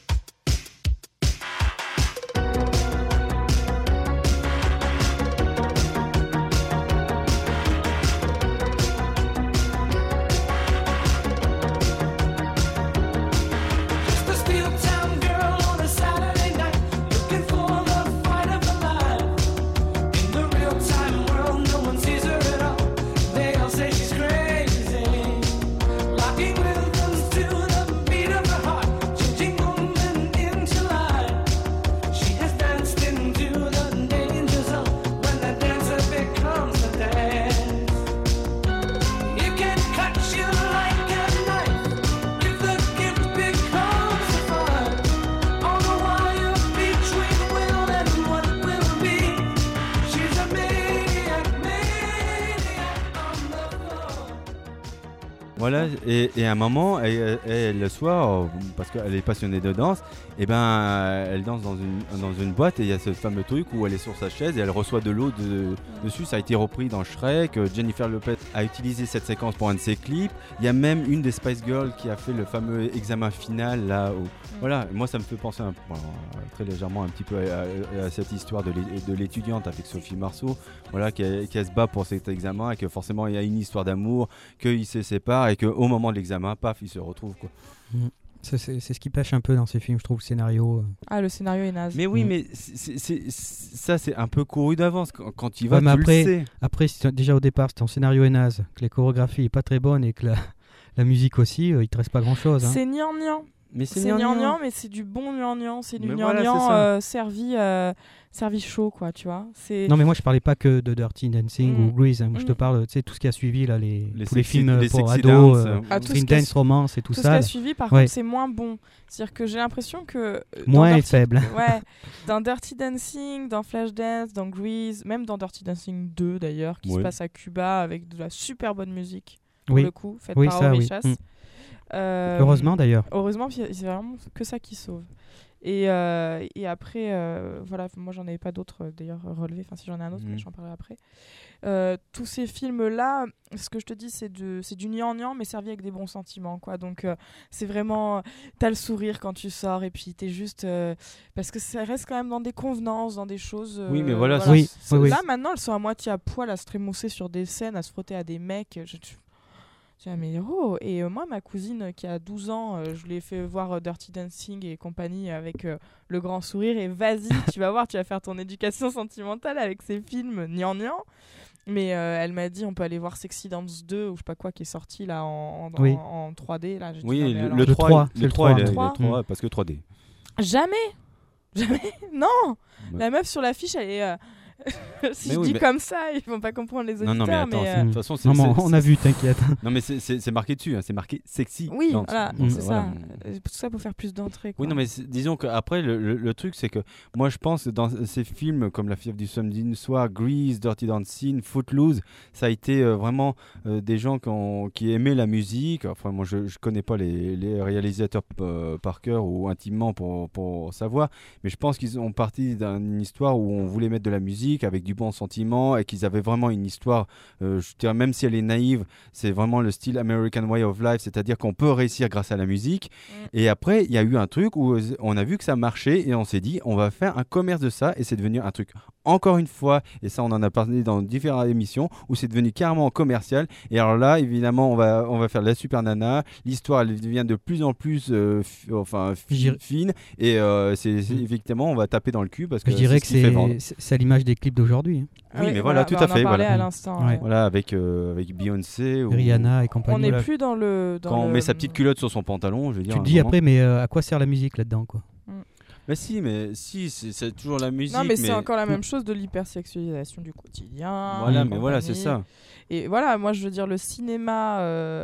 Just a steel town girl on a Saturday night, looking for the fight of her life. In the real time world, no one sees her at all. They all say she's crazy, locking rhythms to the beat of her heart, changing moment into life. She has danced into the danger zone when the dancer becomes the dance. It can cut you like a knife if the gift becomes a fire. On the wire between will and what will be. She's a maniac, maniac on the floor. Voilà, et à un moment, elle, le soir, parce qu'elle est passionnée de danse, et ben elle danse dans une boîte et il y a ce fameux truc où elle est sur sa chaise et elle reçoit de l'eau dessus. Ça a été repris dans Shrek. Jennifer Lopez a utilisé cette séquence pour un de ses clips. Il y a même une des Spice Girls qui a fait le fameux examen final là. Voilà, moi ça me fait penser très légèrement un petit peu à cette histoire de l'étudiante avec Sophie Marceau, voilà, qui se bat pour cet examen et que forcément il y a une histoire d'amour, qu'ils se séparent et qu'au moment de l'examen, paf, ils se retrouvent quoi. C'est ce qui pêche un peu dans ces films, je trouve, le scénario. Ah, le scénario est naze. Mais oui, mais ça c'est un peu couru d'avance quand il va. Ouais, mais tu le sais. après, déjà au départ, si ton scénario est naze, que les chorégraphies est pas très bonne et que la musique aussi, il te reste pas grand chose. C'est gnangnan. Mais C'est gnangnan, mais c'est du bon gnangnan. C'est du Mais gnangnan voilà, c'est ça. servi chaud, quoi, tu vois. Non, mais moi je parlais pas que de Dirty Dancing ou Grease. Moi je te Mm. parle, tu sais, tout ce qui a suivi là, tous les sexy- films les pour sexy ados, dance, Ah, tout Street ce qui a Dance, Romance et tout Tout ce ça. qui a là. suivi, par Ouais. contre, c'est moins bon. C'est-à-dire que j'ai l'impression que. Moins dans est faible. Ouais, dans Dirty Dancing, dans Flashdance, dans Grease, même dans Dirty Dancing 2 d'ailleurs, qui se Ouais. passe à Cuba avec de la super bonne musique, pour Oui. le coup, faite Oui, par ça, oui. Orishas. Mm. Heureusement d'ailleurs. Heureusement, puis c'est vraiment que ça qui sauve. Et après, voilà, moi j'en avais pas d'autres d'ailleurs relevés, enfin si j'en ai un autre, mais j'en parlerai après. Tous ces films-là, ce que je te dis, c'est du gnangnan, mais servi avec des bons sentiments, quoi. Donc c'est vraiment, t'as le sourire quand tu sors, et puis t'es juste, parce que ça reste quand même dans des convenances, dans des choses. Oui, mais voilà, Oui, oui. Là maintenant, elles sont à moitié à poil, à se trémousser sur des scènes, à se frotter à des mecs. Tiens, mais oh. Et moi, ma cousine qui a 12 ans, je l'ai fait voir Dirty Dancing et compagnie avec le grand sourire. Et vas-y, tu vas voir, tu vas faire ton éducation sentimentale avec ces films gnangnan. Mais elle m'a dit, on peut aller voir Sexy Dance 2 ou je sais pas quoi qui est sorti là en 3D. Là. J'ai dit, Oui, non, mais alors- le 3, c'est le 3, 3, le 3. 3, parce que 3D. Jamais Non Ouais. La meuf sur l'affiche, elle est... si Mais je oui, dis mais- comme ça, ils vont pas comprendre les auditeurs. Non, mais attends, mais, de toute façon, c'est. Non, mais c'est- on a vu, t'inquiète. Non, mais c'est marqué dessus, hein, c'est marqué sexy. Oui, dance. voilà, Donc, c'est voilà. ça. Tout ça pour faire plus d'entrées. Oui, non, mais disons qu'après, le truc, c'est que moi, je pense que dans ces films comme La fièvre du samedi soir, Grease, Dirty Dancing, Footloose, ça a été vraiment des gens qui aimaient la musique. Enfin, moi, je connais pas les réalisateurs par cœur ou intimement pour savoir, mais je pense qu'ils ont parti d'une histoire où on voulait mettre de la musique avec du bon sentiment et qu'ils avaient vraiment une histoire, je dirais, même si elle est naïve, c'est vraiment le style American Way of Life, c'est-à-dire qu'on peut réussir grâce à la musique. Et après, il y a eu un truc où on a vu que ça marchait et on s'est dit, on va faire un commerce de ça, et c'est devenu un truc, encore une fois, et ça on en a parlé dans différentes émissions, où c'est devenu carrément commercial. Et alors là, évidemment, on va faire la super nana, l'histoire elle devient de plus en plus fine, et effectivement, on va taper dans le cul parce que Je dirais que ce qui fait vendre. c'est à l'image des clips d'aujourd'hui. hein. Oui, mais voilà, tout on à en fait, parlait voilà. à l'instant. Ouais. ouais. Voilà, avec Beyoncé. Ou... Rihanna et On compagnie. n'est voilà. plus dans le. Quand on met sa petite culotte sur son pantalon, je veux dire. Tu à te un dis moment- après, mais à quoi sert la musique là-dedans, quoi? Mais si, c'est toujours la musique. Non, mais c'est encore la même chose de l'hypersexualisation du quotidien. Voilà, et mais voilà, c'est compagnie. ça. Et voilà, moi je veux dire le cinéma,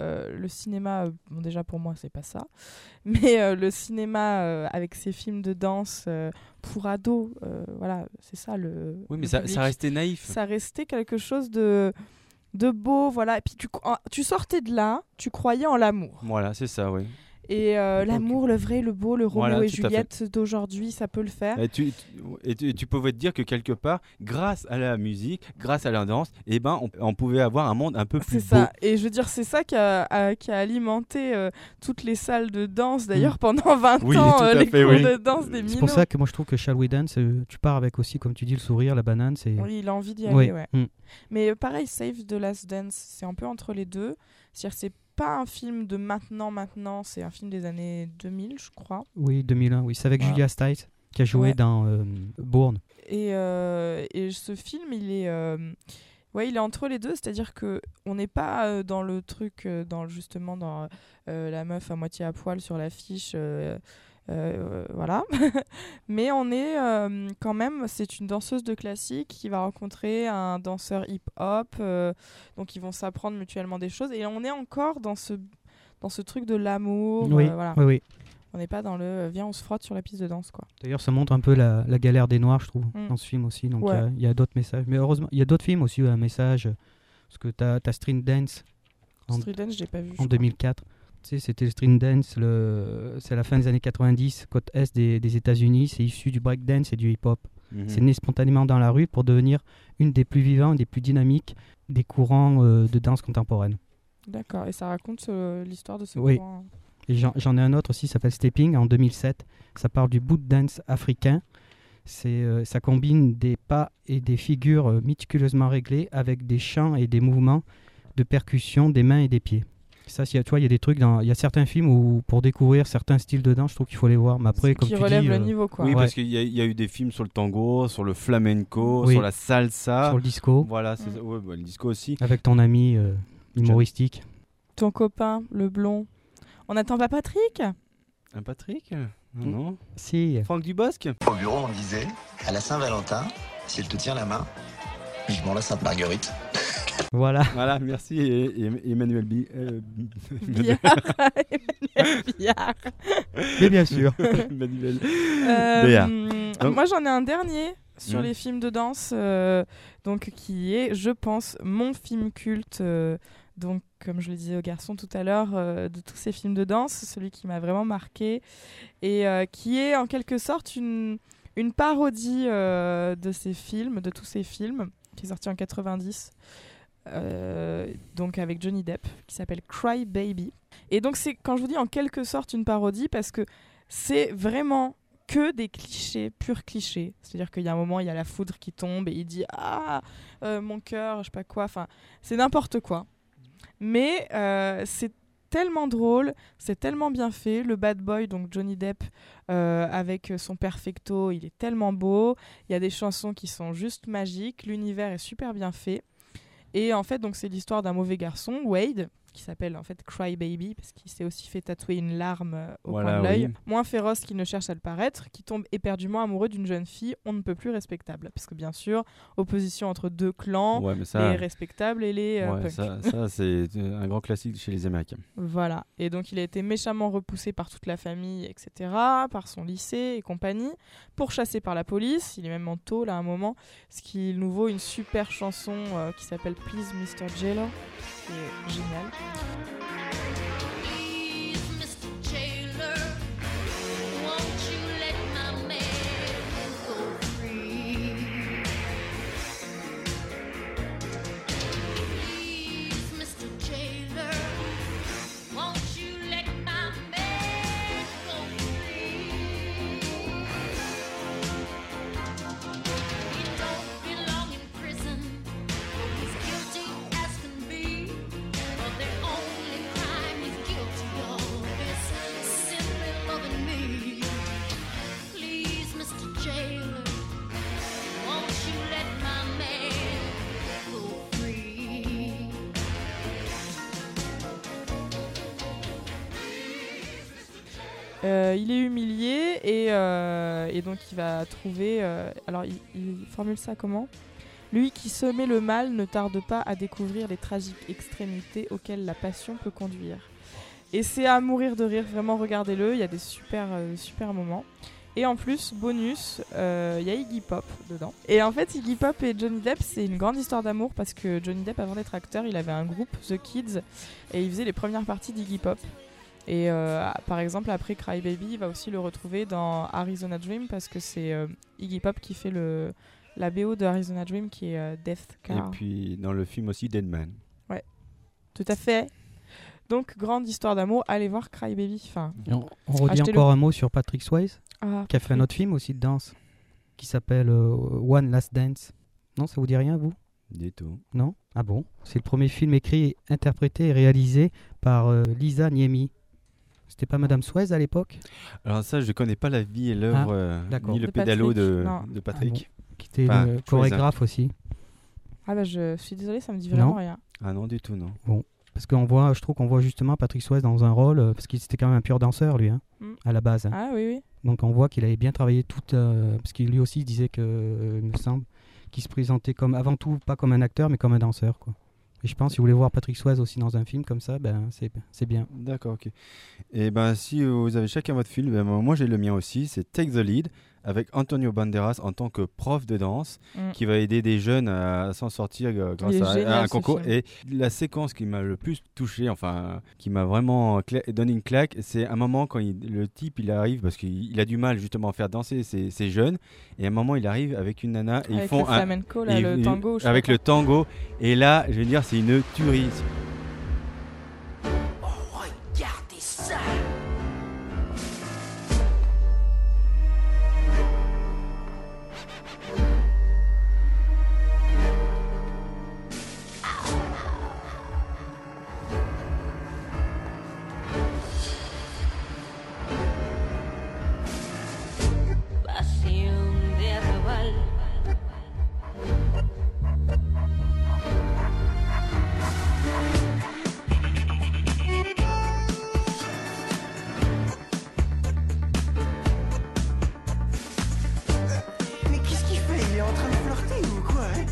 bon déjà pour moi c'est pas ça, mais le cinéma avec ses films de danse pour ados, voilà, c'est ça le. Oui, mais le ça public. restait naïf. Ça restait quelque chose de beau, voilà. Et puis tu sortais de là, tu croyais en l'amour. Voilà, c'est ça, oui. Et l'amour, le vrai, le beau, le Roméo Voilà, et tout à Juliette d'aujourd'hui, ça peut le faire. Et tu pouvais te dire que quelque part, grâce à la musique, grâce à la danse, on pouvait avoir un monde un peu plus C'est beau. ça. Et je veux dire, c'est ça qui a alimenté toutes les salles de danse, d'ailleurs, pendant 20 Oui, ans, tout à les fait, cours oui. de danse des minots. C'est pour ça que moi je trouve que Shall We Dance, tu pars avec aussi, comme tu dis, le sourire, la banane. Oui, il a envie d'y aller, Oui. ouais. Mm. Mais pareil, Save the Last Dance, c'est un peu entre les deux. C'est-à-dire, c'est pas un film de maintenant, c'est un film des années 2000, je crois. Oui, 2001, oui. C'est avec Voilà. Julia Stiles qui a joué Ouais. dans Bourne. Et ce film, il est entre les deux, c'est-à-dire que on n'est pas dans le truc, justement dans la meuf à moitié à poil sur l'affiche, voilà. Mais on est quand même, c'est une danseuse de classique qui va rencontrer un danseur hip-hop, donc ils vont s'apprendre mutuellement des choses, et on est encore dans ce truc de l'amour, Oui, voilà. oui, oui. On n'est pas dans le viens on se frotte sur la piste de danse, quoi. D'ailleurs, ça montre un peu la galère des Noirs, je trouve, Mm. dans ce film aussi. Donc, Ouais. il y a d'autres messages. Mais heureusement, il y a d'autres films aussi où il y a un message. Parce que tu as Street Dance en, Street Dance, je l'ai pas vu. je en crois. 2004. Tu sais, c'était le Street Dance, c'est la fin des années 90, côte est des États-Unis. C'est issu du breakdance et du hip-hop. Mhm. C'est né spontanément dans la rue pour devenir une des plus vivantes, des plus dynamiques des courants de danse contemporaine. D'accord, et ça raconte l'histoire de ce Oui. courant. Et j'en ai un autre aussi, ça s'appelle Stepping, en 2007. Ça parle du boot dance africain. Ça combine des pas et des figures méticuleusement réglées avec des chants et des mouvements de percussion des mains et des pieds. Ça, tu vois, il y a des trucs, il y a certains films où pour découvrir certains styles de danse, je trouve qu'il faut les voir. Mais après, comme Qui tu relève dis, le niveau, quoi. Oui, Ouais. parce qu'il y a eu des films sur le tango, sur le flamenco, Oui. sur la salsa. sur le disco, Voilà, c'est ça. Ouais, bah, le disco aussi. avec ton ami humoristique. Ton copain, le blond. On n'attend pas Patrick? Un Patrick Non. Si, Franck Dubosc Au bureau, on disait, à la Saint-Valentin, si elle te tient la main, vivement la Sainte-Marguerite. voilà. Voilà, merci Emmanuel Billard. Emmanuel Billard. Mais bien sûr. Emmanuel Béard. Donc- Moi, j'en ai un dernier sur Mm. les films de danse, donc qui est, je pense, mon film culte. Donc, comme je le disais aux garçons tout à l'heure, de tous ces films de danse, celui qui m'a vraiment marqué et qui est en quelque sorte une parodie de ces films, de tous ces films, qui est sorti en 90. Donc avec Johnny Depp, qui s'appelle Cry Baby. Et donc c'est, quand je vous dis en quelque sorte une parodie, parce que c'est vraiment que des clichés, purs clichés. C'est-à-dire qu'il y a un moment, il y a la foudre qui tombe et il dit « Ah, mon cœur, je sais pas quoi ». Enfin, c'est n'importe quoi. Mais c'est tellement drôle, c'est tellement bien fait. Le bad boy, donc Johnny Depp, avec son perfecto, il est tellement beau. Il y a des chansons qui sont juste magiques. L'univers est super bien fait. Et en fait, donc c'est l'histoire d'un mauvais garçon, Wade, qui s'appelle en fait Cry Baby, parce qu'il s'est aussi fait tatouer une larme au Voilà, coin de l'œil. oui. Moins féroce qu'il ne cherche à le paraître, qui tombe éperdument amoureux d'une jeune fille on ne peut plus respectable. Parce que bien sûr, opposition entre deux clans, Ouais, mais ça, les respectables et les ouais, punks. ça c'est un grand classique chez les Américains. Voilà. Et donc, il a été méchamment repoussé par toute la famille, etc., par son lycée et compagnie, pourchassé par la police. Il est même en tôle à un moment, ce qui nous vaut une super chanson qui s'appelle Please Mr. Jello, qui est géniale. Please, Mr. Jailer, won't you let my man go free? Please, Mr. Jailer, won't you let my man go free? He don't belong in prison. He's guilty as can be. But the only crime he's guilty of is simply loving me. Please, Mr. Jailer, won't you let my man go free? Il est humilié et donc il va trouver... alors, il formule ça comment ? Lui qui semait le mal ne tarde pas à découvrir les tragiques extrémités auxquelles la passion peut conduire. Et c'est à mourir de rire, vraiment regardez-le, il y a des super moments. Et en plus, bonus, il y a Iggy Pop dedans. Et en fait, Iggy Pop et Johnny Depp, c'est une grande histoire d'amour parce que Johnny Depp, avant d'être acteur, il avait un groupe, The Kids, et il faisait les premières parties d'Iggy Pop. Et par exemple, après Cry Baby, il va aussi le retrouver dans Arizona Dream parce que c'est Iggy Pop qui fait la BO de Arizona Dream qui est Death Car. Et puis dans le film aussi Dead Man. Ouais, tout à fait. Donc, grande histoire d'amour, allez voir Cry Baby. Enfin, Et on redit achetez-le. encore un mot sur Patrick Swayze, Ah, qui a fait un autre film aussi de danse, qui s'appelle One Last Dance. Non, ça vous dit rien, vous? Du tout. Non? Ah bon? C'est le premier film écrit, interprété et réalisé par Lisa Niemi. C'était pas Madame Swayze à l'époque? Alors ça, je connais pas la vie et l'œuvre, d'accord. ni le De pédalo Patrick, de, non. de Patrick. Qui était Enfin, le Swayze. chorégraphe aussi. Ah bah je suis désolée, ça me dit vraiment Non. rien. Ah non, du tout, non. Parce qu'on voit, je trouve qu'on voit justement Patrick Swayze dans un rôle, parce qu'il était quand même un pur danseur, lui, hein, Mm. à la base. Hein. Ah oui, oui. Donc on voit qu'il avait bien travaillé tout, parce qu'il lui aussi disait que, il me semble, qu'il se présentait comme, avant tout, pas comme un acteur, mais comme un danseur, quoi. Et je pense, si vous voulez voir Patrick Swayze aussi dans un film comme ça, ben c'est bien. D'accord, ok. Et ben si vous avez chacun votre film, ben, moi j'ai le mien aussi, c'est Take the Lead, avec Antonio Banderas en tant que prof de danse, qui va aider des jeunes à s'en sortir grâce Il est à génial, un ce concours. film. Et la séquence qui m'a le plus touché, enfin qui m'a vraiment donné une claque, c'est un moment quand le type il arrive, parce qu'il a du mal justement à faire danser ces jeunes, et à un moment il arrive avec une nana, et ils Avec font le flamenco, là, le tango. je sais avec pas le tango, et là je veux dire c'est une tuerie. Regardez ça. Pasión de arrabal. Mais qu'est-ce qu'il fait? Il est en train de flirter ou quoi hein?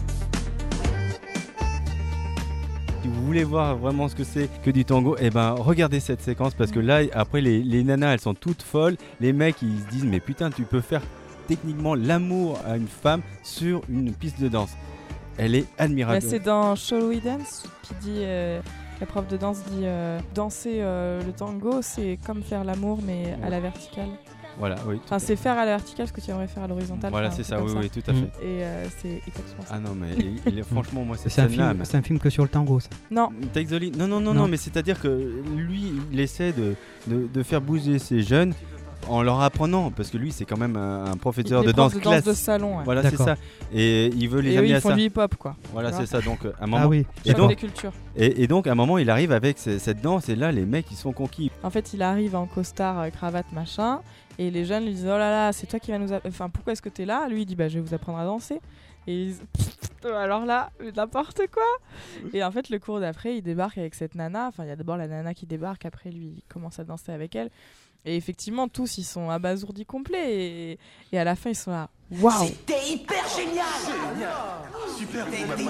Si vous voulez voir vraiment ce que c'est que du tango, eh ben regardez cette séquence parce que là après les nanas elles sont toutes folles, les mecs ils se disent mais putain tu peux faire techniquement l'amour à une femme sur une piste de danse. Elle est admirable. Bah, c'est dans Shall We Dance qui dit, la prof de danse dit danser le tango c'est comme faire l'amour mais à la verticale. Voilà, oui. Enfin c'est faire à la verticale ce que tu aimerais faire à l'horizontale. Voilà, enfin, c'est un ça, truc oui, comme oui, tout à fait. Et c'est exactement ça. Ah non mais franchement moi cette C'est un, scène-là, film, c'est un film que sur le tango, ça. Non, Take the Lead. Non, Non. mais c'est-à-dire que lui, il essaie de faire bouger ces jeunes en leur apprenant, parce que lui, c'est quand même un professeur les de profs danse de danse de classique. salon. Ouais. Voilà, c'est D'accord. ça. Et il veut les Et eux amener ils à font ça. du hip-hop quoi. Voilà, Tu c'est vois. ça. Donc, à un moment. Ah oui. Et Choc donc, des cultures. et donc, à un moment, il arrive avec cette danse, et là, les mecs, ils sont conquis. En fait, il arrive en costard, cravate, machin, et les jeunes lui disent oh là là, c'est toi qui vas nous, enfin pourquoi est-ce que t'es là? Lui il dit bah je vais vous apprendre à danser. Et ils disent alors là, n'importe quoi. Et en fait, le cours d'après, il débarque avec cette nana. Enfin, il y a d'abord la nana qui débarque, après lui il commence à danser avec elle. Et effectivement, tous ils sont abasourdis complets, et à la fin ils sont là waouh. C'était hyper génial. Super,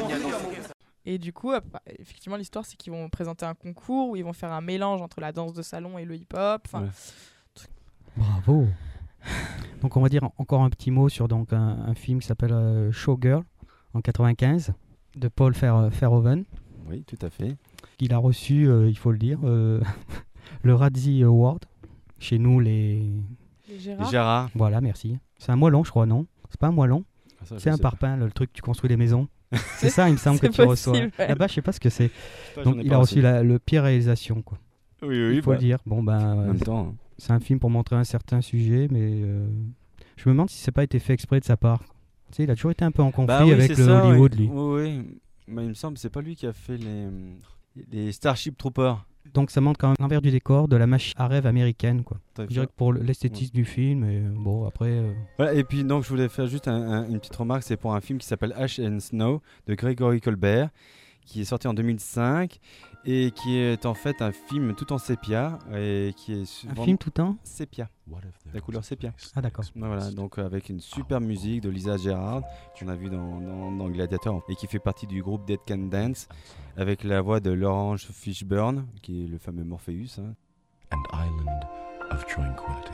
Et du coup, effectivement, l'histoire c'est qu'ils vont présenter un concours où ils vont faire un mélange entre la danse de salon et le hip-hop. Enfin, Ouais. Bravo. Donc on va dire encore un petit mot sur donc un film qui s'appelle Showgirl en 95 de Paul Verhoeven. Oui, tout à fait. Il a reçu, il faut le dire, le Razzie Award. Chez nous, les... Gérard. Gérard. Voilà, merci. C'est un moellon, je crois, non? C'est pas un moellon? Ah, ça, je C'est un sais pas. parpaing, le truc que tu construis des maisons. C'est ça, il me semble, que c'est tu reçois. possible, ouais. Là-bas, je sais pas ce que c'est. J'en Donc ai il pas a reçu le pire réalisation, quoi. Oui, oui, Il faut le dire. Bon, ben, En même temps. c'est un film pour montrer un certain sujet, mais je me demande si c'est pas été fait exprès de sa part. Tu sais, il a toujours été un peu en conflit Bah oui, avec c'est le ça, Hollywood, oui. lui. Oui, oui. Mais il me semble que c'est pas lui qui a fait les Starship Troopers. Donc ça montre quand même l'envers du décor de la machine à rêve américaine, quoi. T'as Je fait- dirais que pour l'esthétisme du film, et bon, après... Voilà, et puis donc je voulais faire juste une petite remarque, c'est pour un film qui s'appelle Ash and Snow de Gregory Colbert, qui est sorti en 2005 et qui est en fait un film tout en sépia et qui est Un film tout le temps? sépia, la couleur sépia. Ah d'accord. Voilà, donc avec une super musique de Lisa Gerrard qu'on a vu dans Gladiator et qui fait partie du groupe Dead Can Dance avec la voix de Laurence Fishburne qui est le fameux Morpheus. Hein. An island of tranquility.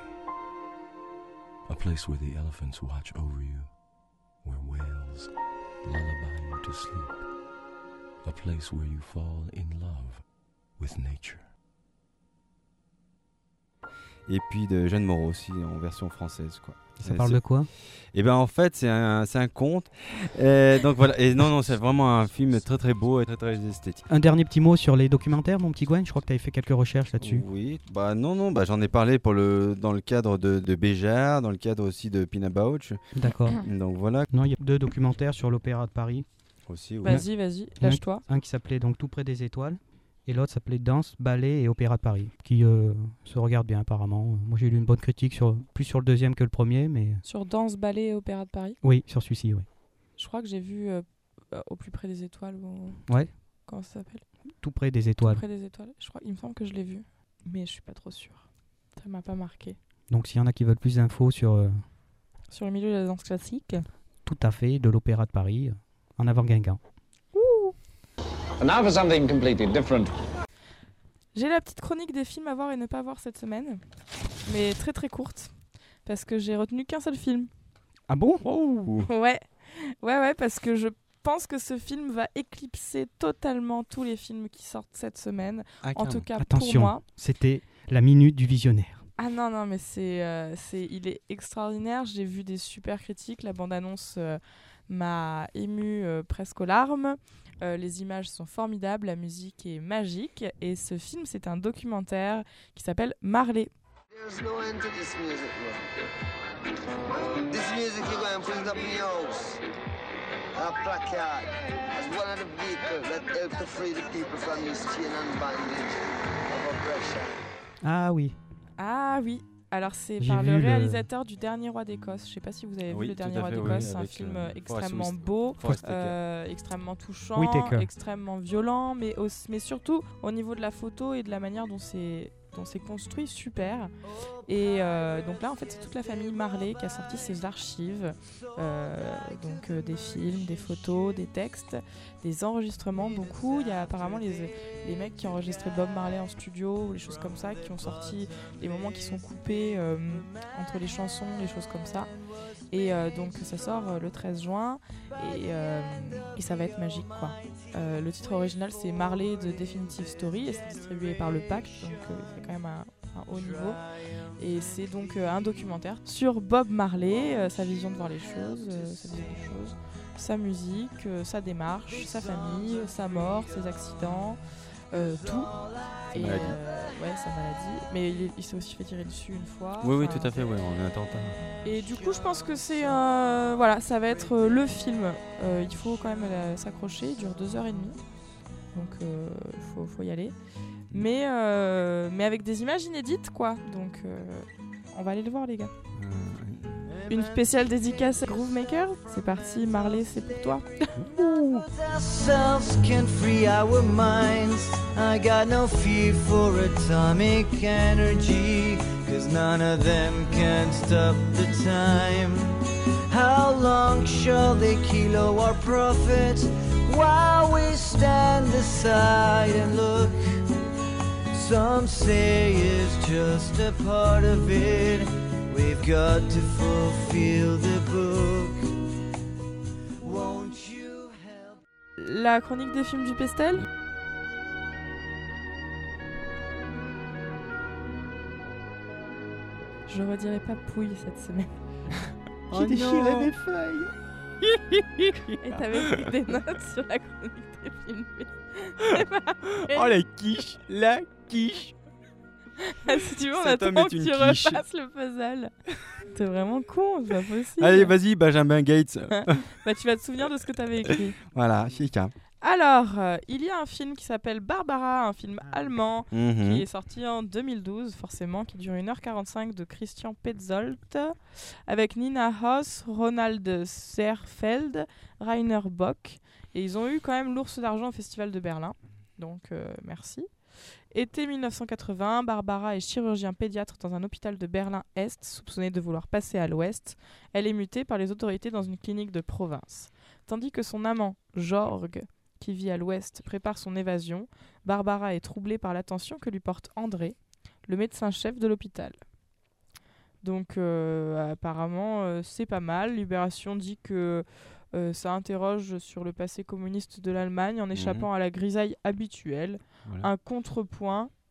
A place where the elephants watch over you, where whales lullaby you to sleep. A place where you fall in love with nature. Et puis de Jeanne Moreau aussi en version française, quoi. Ça parle de quoi? Et ben en fait c'est un conte. Donc voilà. Et non c'est vraiment un film très très beau et très très esthétique. Un dernier petit mot sur les documentaires, mon petit Gwen. Je crois que tu avais fait quelques recherches là-dessus. Oui. Non. J'en ai parlé dans le cadre de Béjart, dans le cadre aussi de Pina Bausch. D'accord. Donc voilà. Non, il y a 2 documentaires sur l'Opéra de Paris. Aussi. Oui. Vas-y, lâche-toi. Un qui s'appelait donc Tout près des étoiles. Et l'autre s'appelait Danse, Ballet et Opéra de Paris, qui se regarde bien apparemment. Moi j'ai lu une bonne critique, plus sur le deuxième que le premier, mais... Sur Danse, Ballet et Opéra de Paris? Oui, sur celui-ci, oui. Je crois que j'ai vu Au plus près des étoiles. Ouais. Comment ça s'appelle? Tout près des étoiles. Tout près des étoiles. Il me semble que je l'ai vu, mais je suis pas trop sûre. Ça m'a pas marqué. Donc s'il y en a qui veulent plus d'infos sur... Sur le milieu de la danse classique? Tout à fait, de l'Opéra de Paris, en avant Guingamp. And now for something completely different. J'ai la petite chronique des films à voir et ne pas voir cette semaine, mais très très courte, parce que j'ai retenu qu'un seul film. Ah bon? Ouais, parce que je pense que ce film va éclipser totalement tous les films qui sortent cette semaine, en tout cas Attention, pour moi. c'était la minute du visionnaire. Ah non, mais il est extraordinaire. J'ai vu des super critiques. La bande-annonce m'a ému presque aux larmes. Les images sont formidables, la musique est magique. Et ce film, c'est un documentaire qui s'appelle Marley. There's no end to this music, bro. This music you're going to put it up in your house. A placard as one of the vehicles that help to free the people from this chain and bondage of oppression. Ah oui. Ah oui. Alors c'est J'ai par le vu le- réalisateur du Dernier Roi d'Écosse. Je sais pas si vous avez vu Oui, le tout Dernier à Roi fait, oui, d'Écosse. C'est un avec, film Forrest extrêmement Whitaker. beau, Forrest Whitaker. extrêmement touchant, Whitaker. extrêmement violent, mais surtout au niveau de la photo et de la manière dont c'est construit, super. Et donc là en fait c'est toute la famille Marley qui a sorti ses archives, des films, des photos, des textes, des enregistrements, beaucoup. Il y a apparemment les mecs qui enregistraient Bob Marley en studio, ou les choses comme ça, qui ont sorti les moments qui sont coupés entre les chansons, les choses comme ça. Et donc ça sort le 13 juin et ça va être magique quoi. Le titre original c'est Marley de Definitive Story et c'est distribué par le Pacte, donc c'est quand même un haut niveau. Et c'est donc un documentaire sur Bob Marley, sa vision de voir les choses, sa musique, sa démarche, sa famille, sa mort, ses accidents, tout. Sa maladie. Sa maladie. Mais il s'est aussi fait tirer dessus une fois. Oui, Enfin, tout à fait, ouais, en attentat. Et du coup, je pense que c'est ça va être le film. Il faut quand même s'accrocher. Il dure 2h30, donc faut y aller. Mais avec des images inédites, quoi. Donc, on va aller le voir, les gars. Une spéciale dédicace Groovemaker. C'est parti, Marley, c'est pour toi. Ourselves can free our minds. I got no fear for atomic energy, 'cause none of them can stop the time. How long shall they kill our prophets while we stand aside and look? Some say it's just a part of it. We've got to fulfill the book. Won't you help? La chronique des films du Pestel. Je redirai pas Pouille cette semaine. J'ai déchiré mes feuilles. Et t'avais pris des notes sur la chronique des films. Oh la quiche, la quiche. Si tu veux, on Cet homme attend est que une tu quiche. refasses le puzzle. T'es vraiment con, c'est pas possible. Allez, vas-y, Benjamin Gates. Bah, tu vas te souvenir de ce que t'avais écrit. Voilà, chica. Alors, il y a un film qui s'appelle Barbara, un film allemand qui est sorti en 2012, forcément, qui dure 1h45 de Christian Petzold, avec Nina Hoss, Ronald Seerfeld, Rainer Bock. Et ils ont eu quand même l'Ours d'Argent au Festival de Berlin. Donc, merci. Été 1980, Barbara est chirurgien pédiatre dans un hôpital de Berlin-Est, soupçonnée de vouloir passer à l'Ouest. Elle est mutée par les autorités dans une clinique de province. Tandis que son amant, Jorg, qui vit à l'Ouest, prépare son évasion, Barbara est troublée par l'attention que lui porte André, le médecin-chef de l'hôpital. Donc apparemment c'est pas mal. Libération dit que ça interroge sur le passé communiste de l'Allemagne en échappant à la grisaille habituelle. Voilà. Un contrepoint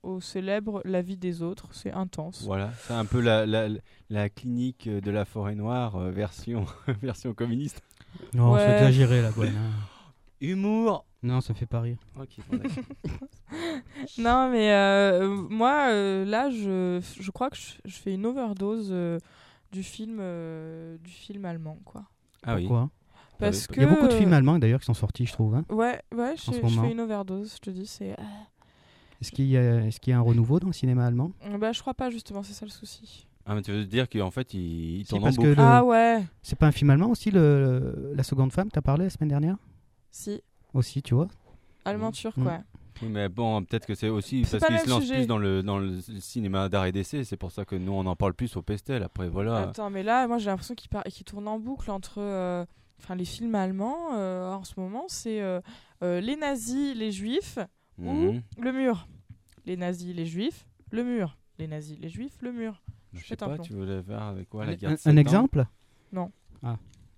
au célèbre La vie des autres. C'est intense. Voilà, c'est un peu la clinique de la forêt noire version communiste. Non, c'est Ouais. exagéré là, Gwen. hein. Humour. Non, ça fait pas rire. Ok, bon, d'accord. Non, mais moi, là, je crois que je fais une overdose du film allemand, quoi. Ah oui. Pourquoi Parce que Il y a beaucoup de films allemands d'ailleurs qui sont sortis, je trouve. hein. Ouais, en ce je moment. fais une overdose. Je te dis, c'est. Est-ce qu'il y a un renouveau dans le cinéma allemand Bah, je crois pas justement, c'est ça le souci. Ah, mais tu veux dire qu'en fait, il Si, tourne en parce que boucle. Ah ouais. C'est pas un film allemand aussi, la seconde femme que t'as parlé la semaine dernière Si. Aussi, tu vois. Allemand turc, Mm. ouais. Oui, mais bon, peut-être que c'est aussi C'est parce pas le qu'il se même lance sujet. plus dans le cinéma d'art et d'essai. C'est pour ça que nous, on en parle plus au Pestel. Après, voilà. Attends, mais là, moi j'ai l'impression qu'il tourne en boucle entre. Enfin, les films allemands en ce moment, c'est les nazis, les juifs ou Mhm. le mur. Les nazis, les juifs, le mur. Les nazis, les juifs, le mur. Je sais Faites un pas, plan. tu voulais faire avec quoi la guerre Un de 7 ans exemple Non. Ah.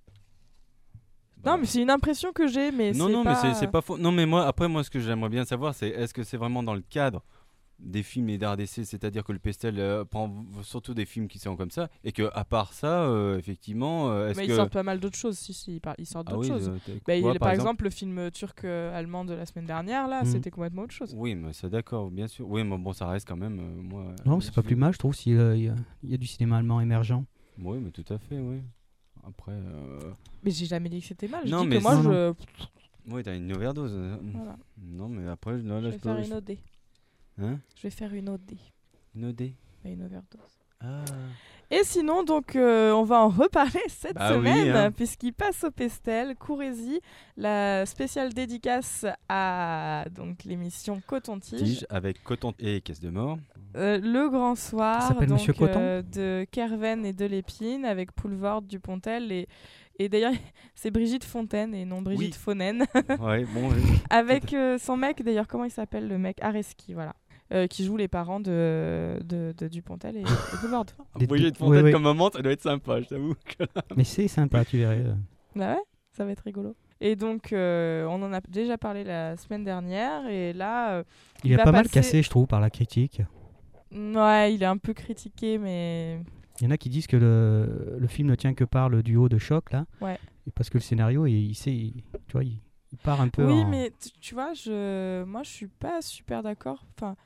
Non, mais c'est une impression que j'ai, mais Non, c'est non, pas... mais c'est pas faux. Non, mais moi, après, moi, ce que j'aimerais bien savoir, c'est est-ce que c'est vraiment dans le cadre des films et d'art d'essai, c'est-à-dire que le Pestel prend surtout des films qui sont comme ça, et que à part ça, effectivement, est-ce Mais que ils sortent pas mal d'autres choses, ils sortent Ah d'autres oui, choses. t'as quoi, Par exemple, le film turc-allemand de la semaine dernière, là, Mhm. c'était complètement autre chose. Oui, mais c'est d'accord, bien sûr. Oui, mais bon, ça reste quand même moi. Non, bien c'est pas sûr. plus mal, je trouve, s'il y a du cinéma allemand émergent. Oui, mais tout à fait, oui. Après. Mais j'ai jamais dit que c'était mal, je Non, dis mais que moi, non, je... Oui, t'as une overdose. Voilà. Non, mais après, là, Je je vais peux. faire une OD. Hein Je vais faire une OD. Une OD. Pas une overdose. Ah. Et sinon, donc, on va en reparler cette Bah oui, semaine, hein. puisqu'il passe au Pestel, Courrézy, la spéciale dédicace à donc l'émission Coton-Tige, Tige avec coton et caisse de mort. le grand Il soir s'appelle donc, Monsieur Coton de Kerven et de Lépine, avec Poulvord, Dupontel, et d'ailleurs, c'est Brigitte Fontaine et non Brigitte Oui. Fonen, Ouais, bon. avec son mec, d'ailleurs, comment il s'appelle le mec Areski, voilà. Qui joue les parents de Dupontel et Poulvord. Brigitte Ouais, Fontaine ouais. comme maman, ça doit être sympa, je t'avoue. que- Mais c'est sympa, tu verrais. Bah ouais, ça va être rigolo. Et donc, on en a déjà parlé la semaine dernière, et là... Il a va pas mal passer- cassé, je trouve, par la critique. Ouais, il est un peu critiqué, mais... Il y en a qui disent que le film ne tient que par le duo de choc, là. Ouais. Et parce que le scénario, tu vois, il part un peu Oui, en... mais tu vois, moi, je suis pas super d'accord. Enfin,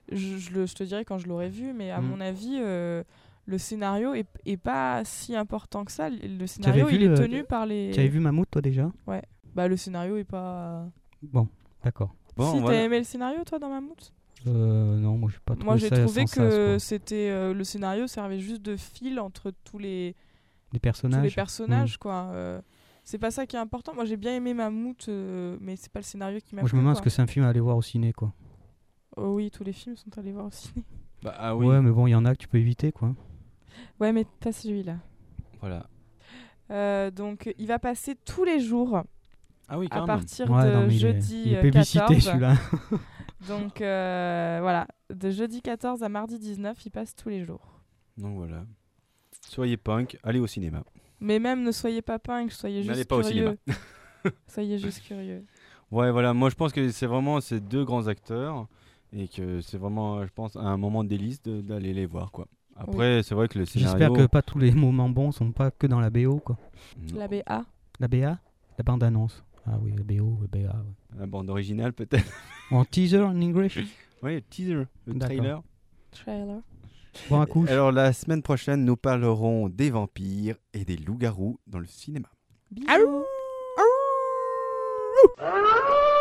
je te dirais quand je l'aurais vu, mais à Mm. mon avis, le scénario est pas si important que ça. Le scénario, vu il est le- tenu par les... Tu avais vu Mammouth, toi, déjà? Ouais. Bah, le scénario est pas... Bon, d'accord. Bon, si, voilà. t'as aimé le scénario, toi, dans Mammouth? Non, moi, j'ai pas trouvé Moi, j'ai ça trouvé sans sas, que quoi. c'était le scénario servait juste de fil entre tous les Les personnages. personnages, quoi. C'est pas ça qui est important. Moi, j'ai bien aimé Mammouth, mais c'est pas le scénario qui m'a Moi, je plu, me demande quoi. ce que c'est un film à aller voir au ciné, quoi. Oh oui, tous les films sont allés voir au ciné. Bah, ah oui. Ouais, mais bon, il y en a que tu peux éviter, quoi. Ouais, mais pas celui-là. Voilà. Donc, il va passer tous les jours Ah oui, à carrément. partir Ouais, de non, mais jeudi il est publicité, 14. celui-là. Donc, voilà. De jeudi 14 à mardi 19, il passe tous les jours. Donc voilà. Soyez punk, allez au cinéma. Mais même, ne soyez pas punk, soyez N'allez juste pas au curieux. Soyez juste curieux. Ouais, voilà. Moi, je pense que c'est vraiment ces deux grands acteurs et que c'est vraiment, je pense, un moment de délice d'aller les voir, quoi. Après, c'est vrai que le scénario. J'espère que pas tous les moments bons sont pas que dans la BO, quoi. La BA. La BA? La bande-annonce. Ah oui, la BO, la BA. Ouais. La bande originale, peut-être. En teaser en English? Oui, le teaser, le D'accord. trailer. Trailer. Bon, à couche. Alors, la semaine prochaine, nous parlerons des vampires et des loups-garous dans le cinéma. Bisous. Ah!